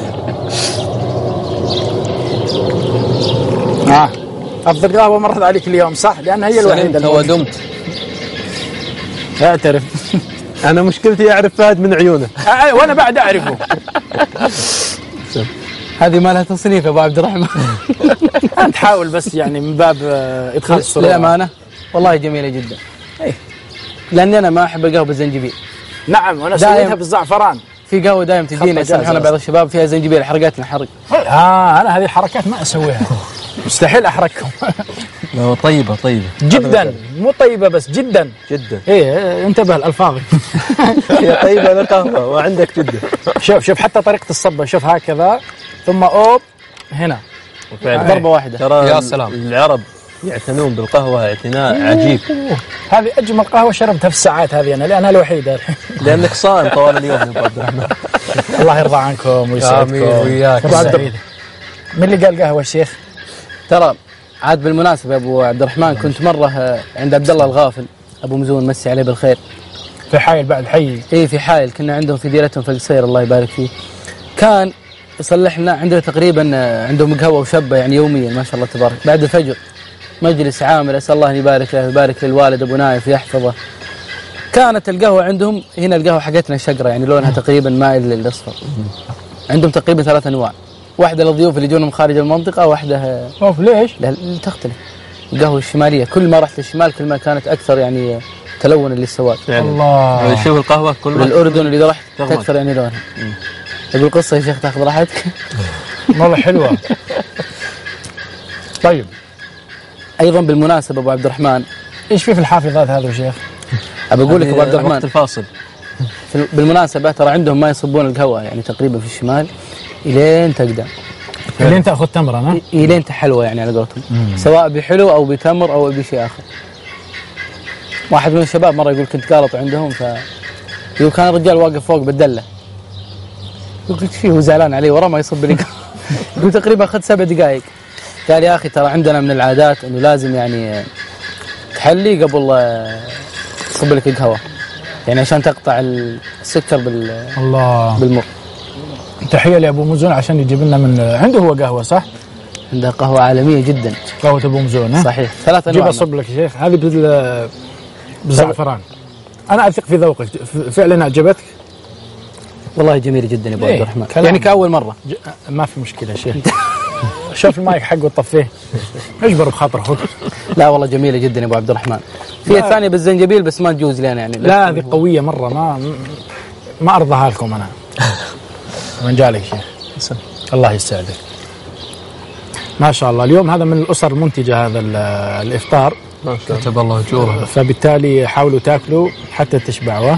آه أفضل قهوة مرت عليك اليوم صح؟ لأن هي الوحيدة. سلمت ودمت. اعترف. أنا مشكلتي أعرف فهد من عيونه. وأنا بعد أعرفه. هذه ما لها تصنيف يا أبو عبد الرحمن. أنت حاول بس يعني من باب إدخال السرور. للأمانة والله جميلة جدا. إيه. لأني أنا ما أحب القهوة بالزنجبيل. نعم وأنا سويتها بالزعفران. في قهوة دائما تجينا يسمحونا بعض الشباب فيها زنجبيل حرقتنا حرق. آه أنا هذه الحركات ما أسويها. مستحيل أحرقكم. لا طيبة طيبة جدا، مو طيبة بس جدا جدا. إيه انتبه الألفاظ. هي طيبة للقهوة وعندك جدا. شوف شوف حتى طريقة الصبة. شوف هكذا ثم أوب هنا ضربة واحدة. ترى يا سلام العرب يعتنون بالقهوة اعتناء عجيب. هذه أجمل قهوة شربتها في الساعات هذه أنا، لأنها الوحيدة. لأنك صائم طوال اليوم يا أبو عبد الرحمن. الله يرضى عنكم ويسعدكم وياك. من اللي قال قهوة الشيخ؟ ترى عاد بالمناسبة يا أبو عبد الرحمن كنت مرة عند عبد الله الغافل أبو مزون مسي عليه بالخير في حايل بعد حي. إيه في حايل كنا عندهم في ديرتهم في القصير الله يبارك فيه. كان يصلح لنا عندنا تقريبا عندهم قهوة وشبة يعني يوميا ما شاء الله تبارك. بعد الفجر مجلس عامل أسأل الله أن يبارك له ويبارك للوالد أبو نايف يحفظه. كانت القهوة عندهم هنا القهوة حقتنا شقرة يعني لونها تقريبا مائل للأصفر. عندهم تقريبا ثلاث أنواع، واحدة للضيوف اللي يجون من خارج المنطقة، واحدة أوف ليش؟ تختلف. القهوة الشمالية كل ما رحت للشمال كل ما كانت أكثر يعني تلونا للسواد. يعني الله. شوف القهوة كل ما الأردن اللي رحت تكثر يعني لونها. أقول قصة يا شيخ تاخذ راحتك. والله حلوة. طيب أيضا بالمناسبة أبو عبد الرحمن إيش في في الحافظات هذا يا شيخ؟ أبى أقول لك أبو عبد الرحمن وقت الفاصل بالمناسبة ترى عندهم ما يصبون القهوة يعني تقريبا في الشمال إلين تقدم إلين تأخذ تمرة ها؟ إلين تحلوة يعني على قولتهم سواء بحلو أو بتمر أو بشيء آخر. واحد من الشباب مرة يقول كنت قالط عندهم ف يقول كان الرجال واقف فوق بالدلة يقول قلت فيه زعلان عليه ورا ما يصب لي. يقول تقريبا أخذ سبع دقائق. قال يا أخي ترى عندنا من العادات إنه لازم يعني تحلي قبل تصب لك القهوة يعني عشان تقطع السكر بال الله بالمر. تحية لأبو مزون عشان يجيب لنا من عنده هو قهوة صح؟ عنده قهوة عالمية جدا قهوة أبو مزون ها؟ صحيح ثلاث أنواع. جيب أصب لك يا شيخ. هذه بال بالزعفران. أنا أثق في ذوقك، فعلا أعجبتك؟ والله جميل جدا يا أبو عبد الرحمن، كلام. يعني كأول مرة. ج... ما في مشكلة يا شيخ. شوف المايك حقه وطفيه، اجبر بخاطر خذ. لا والله جميلة جدا يا أبو عبد الرحمن. في الثانية بالزنجبيل بس ما تجوز لنا يعني. لا هذه قوية مرة، ما ما أرضاها لكم أنا. من جالك شيخ؟ الله يسعدك. ما شاء الله اليوم هذا من الأسر المنتجة هذا الإفطار، كتب الله أجورهم. فبالتالي حاولوا تاكلوا حتى تشبعوا.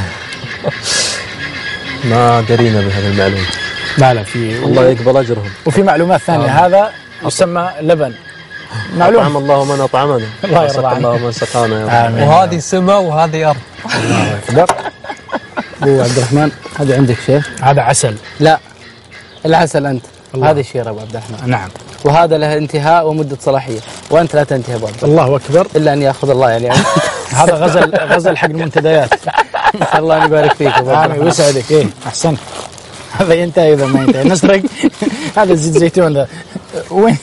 ما درينا بهذه المعلومة. لا لا في الله يقبل أجرهم. وفي معلومات ثانية. آه. هذا يسمى لبن. معلوم. أطعم الله من أطعمنا. الله يرضى عنك. الله من سقانا. وهذه سماء وهذه أرض. الله أكبر. أبو عبد الرحمن هذا عندك شيخ؟ هذا عسل. لا العسل أنت. الله. هذا الشير أبو عبد الرحمن. نعم. وهذا له انتهاء ومدة صلاحية، وأنت لا تنتهي أبو عبد الرحمن. الله أكبر. إلا أن يأخذ الله يعني. هذا غزل غزل حق المنتديات. الله يبارك فيك أبو عبد الرحمن. ويسعدك. إيه أحسنت. هذا ينتهي إذا ما ينتهي نسرق. هذا زيت زيتون ده وين؟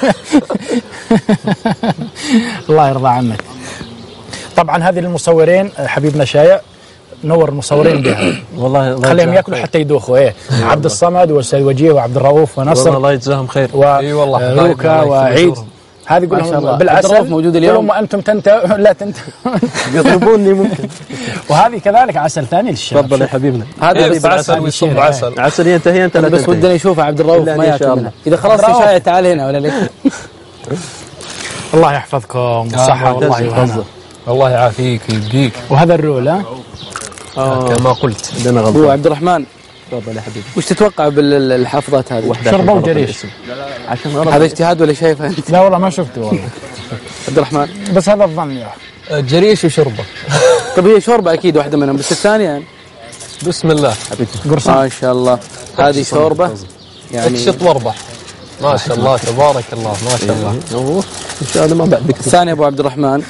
الله يرضى عنك. طبعا هذه المصورين حبيبنا شايع، نور المصورين بها والله خليهم ياكلوا حتى يدوخوا. ايه عبد الصمد والسيد وجيه وعبد الرؤوف ونصر، الله يجزاهم خير. اي والله روكا وعيد. هذه يقول لهم بالعسل موجود اليوم. وانتم تنتهوا لا تنتهوا يطلبوني ممكن. وهذه كذلك عسل ثاني للشباب. تفضل يا حبيبنا. هذا بس عسل ويصب عسل. عسل ينتهي انت لا بس ودنا نشوف عبد الرؤوف ما ياكل منها. اذا خلاص شاي تعال هنا ولا ليش؟ الله يحفظكم والصحة والله يحفظك. الله يعافيك ويبقيك. وهذا الرول ها؟ آه كما قلت. عندنا غلط. هو عبد الرحمن تفضل يا حبيبي. وش تتوقع بالحافظات هذه؟ شربة وجريش. عشان غلط. هذا اجتهاد ولا شايفه انت؟ لا والله ما شفته والله. عبد الرحمن بس هذا الظن يا جريش وشربة. طب هي شوربة اكيد واحدة منهم، بس الثانية يعني. بسم الله. قرصان. ما شاء الله هذه شوربة يعني. اكشط واربح. ما شاء الله تبارك الله ما شاء الله. اوه ان شاء الله ما بعد ذكر. الثانية ابو عبد الرحمن.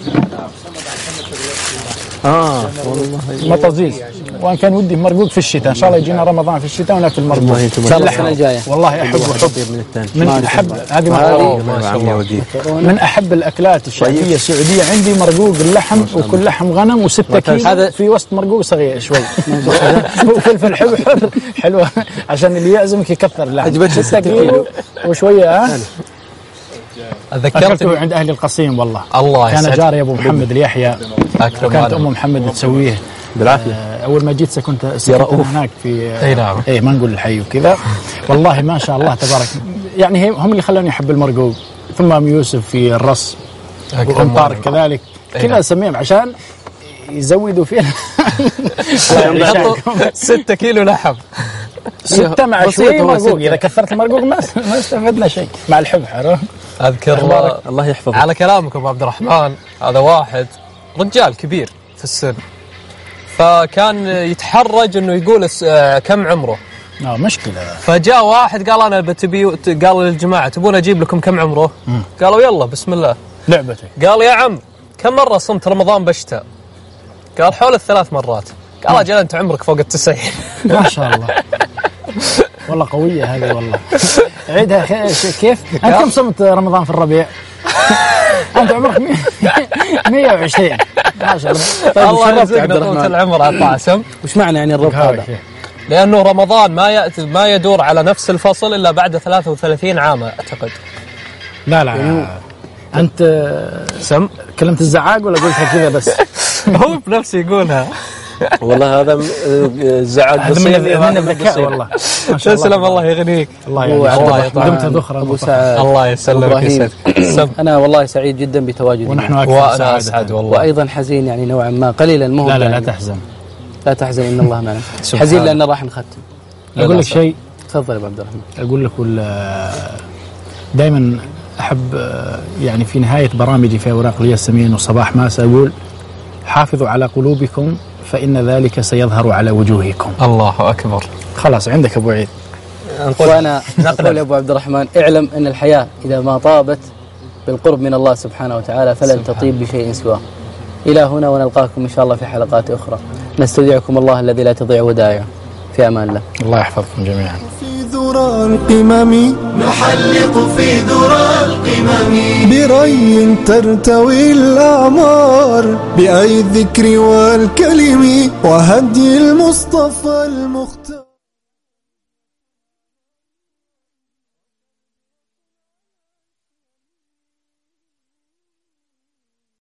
اه والله مطازيز. وان كان ودي مرقوق في الشتاء، ان شاء الله يجينا رمضان في الشتاء وناكل مرقوق. والله انتم السنة الجاية. والله احب حب من الثاني. من احب هذه ما شاء الله. من احب الاكلات الشعبيه السعوديه عندي مرقوق اللحم، وكل لحم غنم وستة كيلو هذا في وسط مرقوق صغير شوي. وفلفل حبحر حلوه عشان اللي يعزمك يكثر اللحم. ستة كيلو وشويه. ها أذكرته عند أهل القصيم والله. الله كان جاري أبو محمد اليحيى، وكانت أم محمد تسويه بالعافية. أول ما جيت كنت سكنت هناك في أي نعم. إيه ما نقول الحي وكذا. والله ما شاء الله تبارك، يعني هم اللي خلوني أحب المرقوق. ثم أم يوسف في الرص، وأم طارق كذلك. كذا أسميهم عشان يزودوا فيها. ستة كيلو لحم. ستة مع شوي مرقوق. إذا كثرت المرقوق ما ما استفدنا شيء مع الحبحر. أذكر الله يحفظك. على كلامك أبو عبد الرحمن، هذا واحد رجال كبير في السن، فكان يتحرج إنه يقول كم عمره. آه مشكلة. فجاء واحد قال أنا بتبي، قال للجماعة تبون أجيب لكم كم عمره؟ مم. قالوا يلا بسم الله لعبتك. قال يا عم كم مرة صمت رمضان بشتاء؟ قال حول الثلاث مرات. قال أجل أنت عمرك فوق التسعين. ما شاء الله. والله قوية هذه والله. عيدها كيف؟ أنت كم صمت رمضان في الربيع؟ أنت عمرك مية وعشرين. ما شاء الله. طيب الله يرزقنا طولة العمر عطاسم. وش معنى يعني الربط هذا؟ لأنه رمضان ما يأتي ما يدور على نفس الفصل إلا بعد ثلاثة وثلاثين عاما أعتقد. لا لا أنت سم كلمت الزعاق ولا قلتها كذا بس؟ هو بنفسه يقولها. والله هذا الزعاق بسيط من الذكاء والله. تسلم الله يغنيك. الله يعطيك دمت ذخرا أبو سعد. الله يسلمك يسعدك. أنا والله سعيد جدا بتواجدي. ونحن أكثر أسعد والله. وأيضا حزين يعني نوعا ما قليلا مهم. لا لا لا تحزن. لا تحزن إن الله معنا. حزين لأن راح نختم. أقول لك شيء. تفضل يا عبد الرحمن. أقول لك دائما أحب يعني في نهاية برامجي في أوراق الياسمين وصباح ماس أقول حافظوا على قلوبكم فإن ذلك سيظهر على وجوهكم. الله أكبر. خلاص عندك أبو عيد. وأنا أقول يا أبو عبد الرحمن اعلم أن الحياة إذا ما طابت بالقرب من الله سبحانه وتعالى فلن تطيب بشيء سواه. إلى هنا ونلقاكم إن شاء الله في حلقات أخرى. نستودعكم الله الذي لا تضيع ودائعه. في أمان الله. الله يحفظكم جميعا. ذرى القمم نحلق في ذرى القمم بري ترتوي الأعمار بأي الذكر والكلم وهدي المصطفى المختار.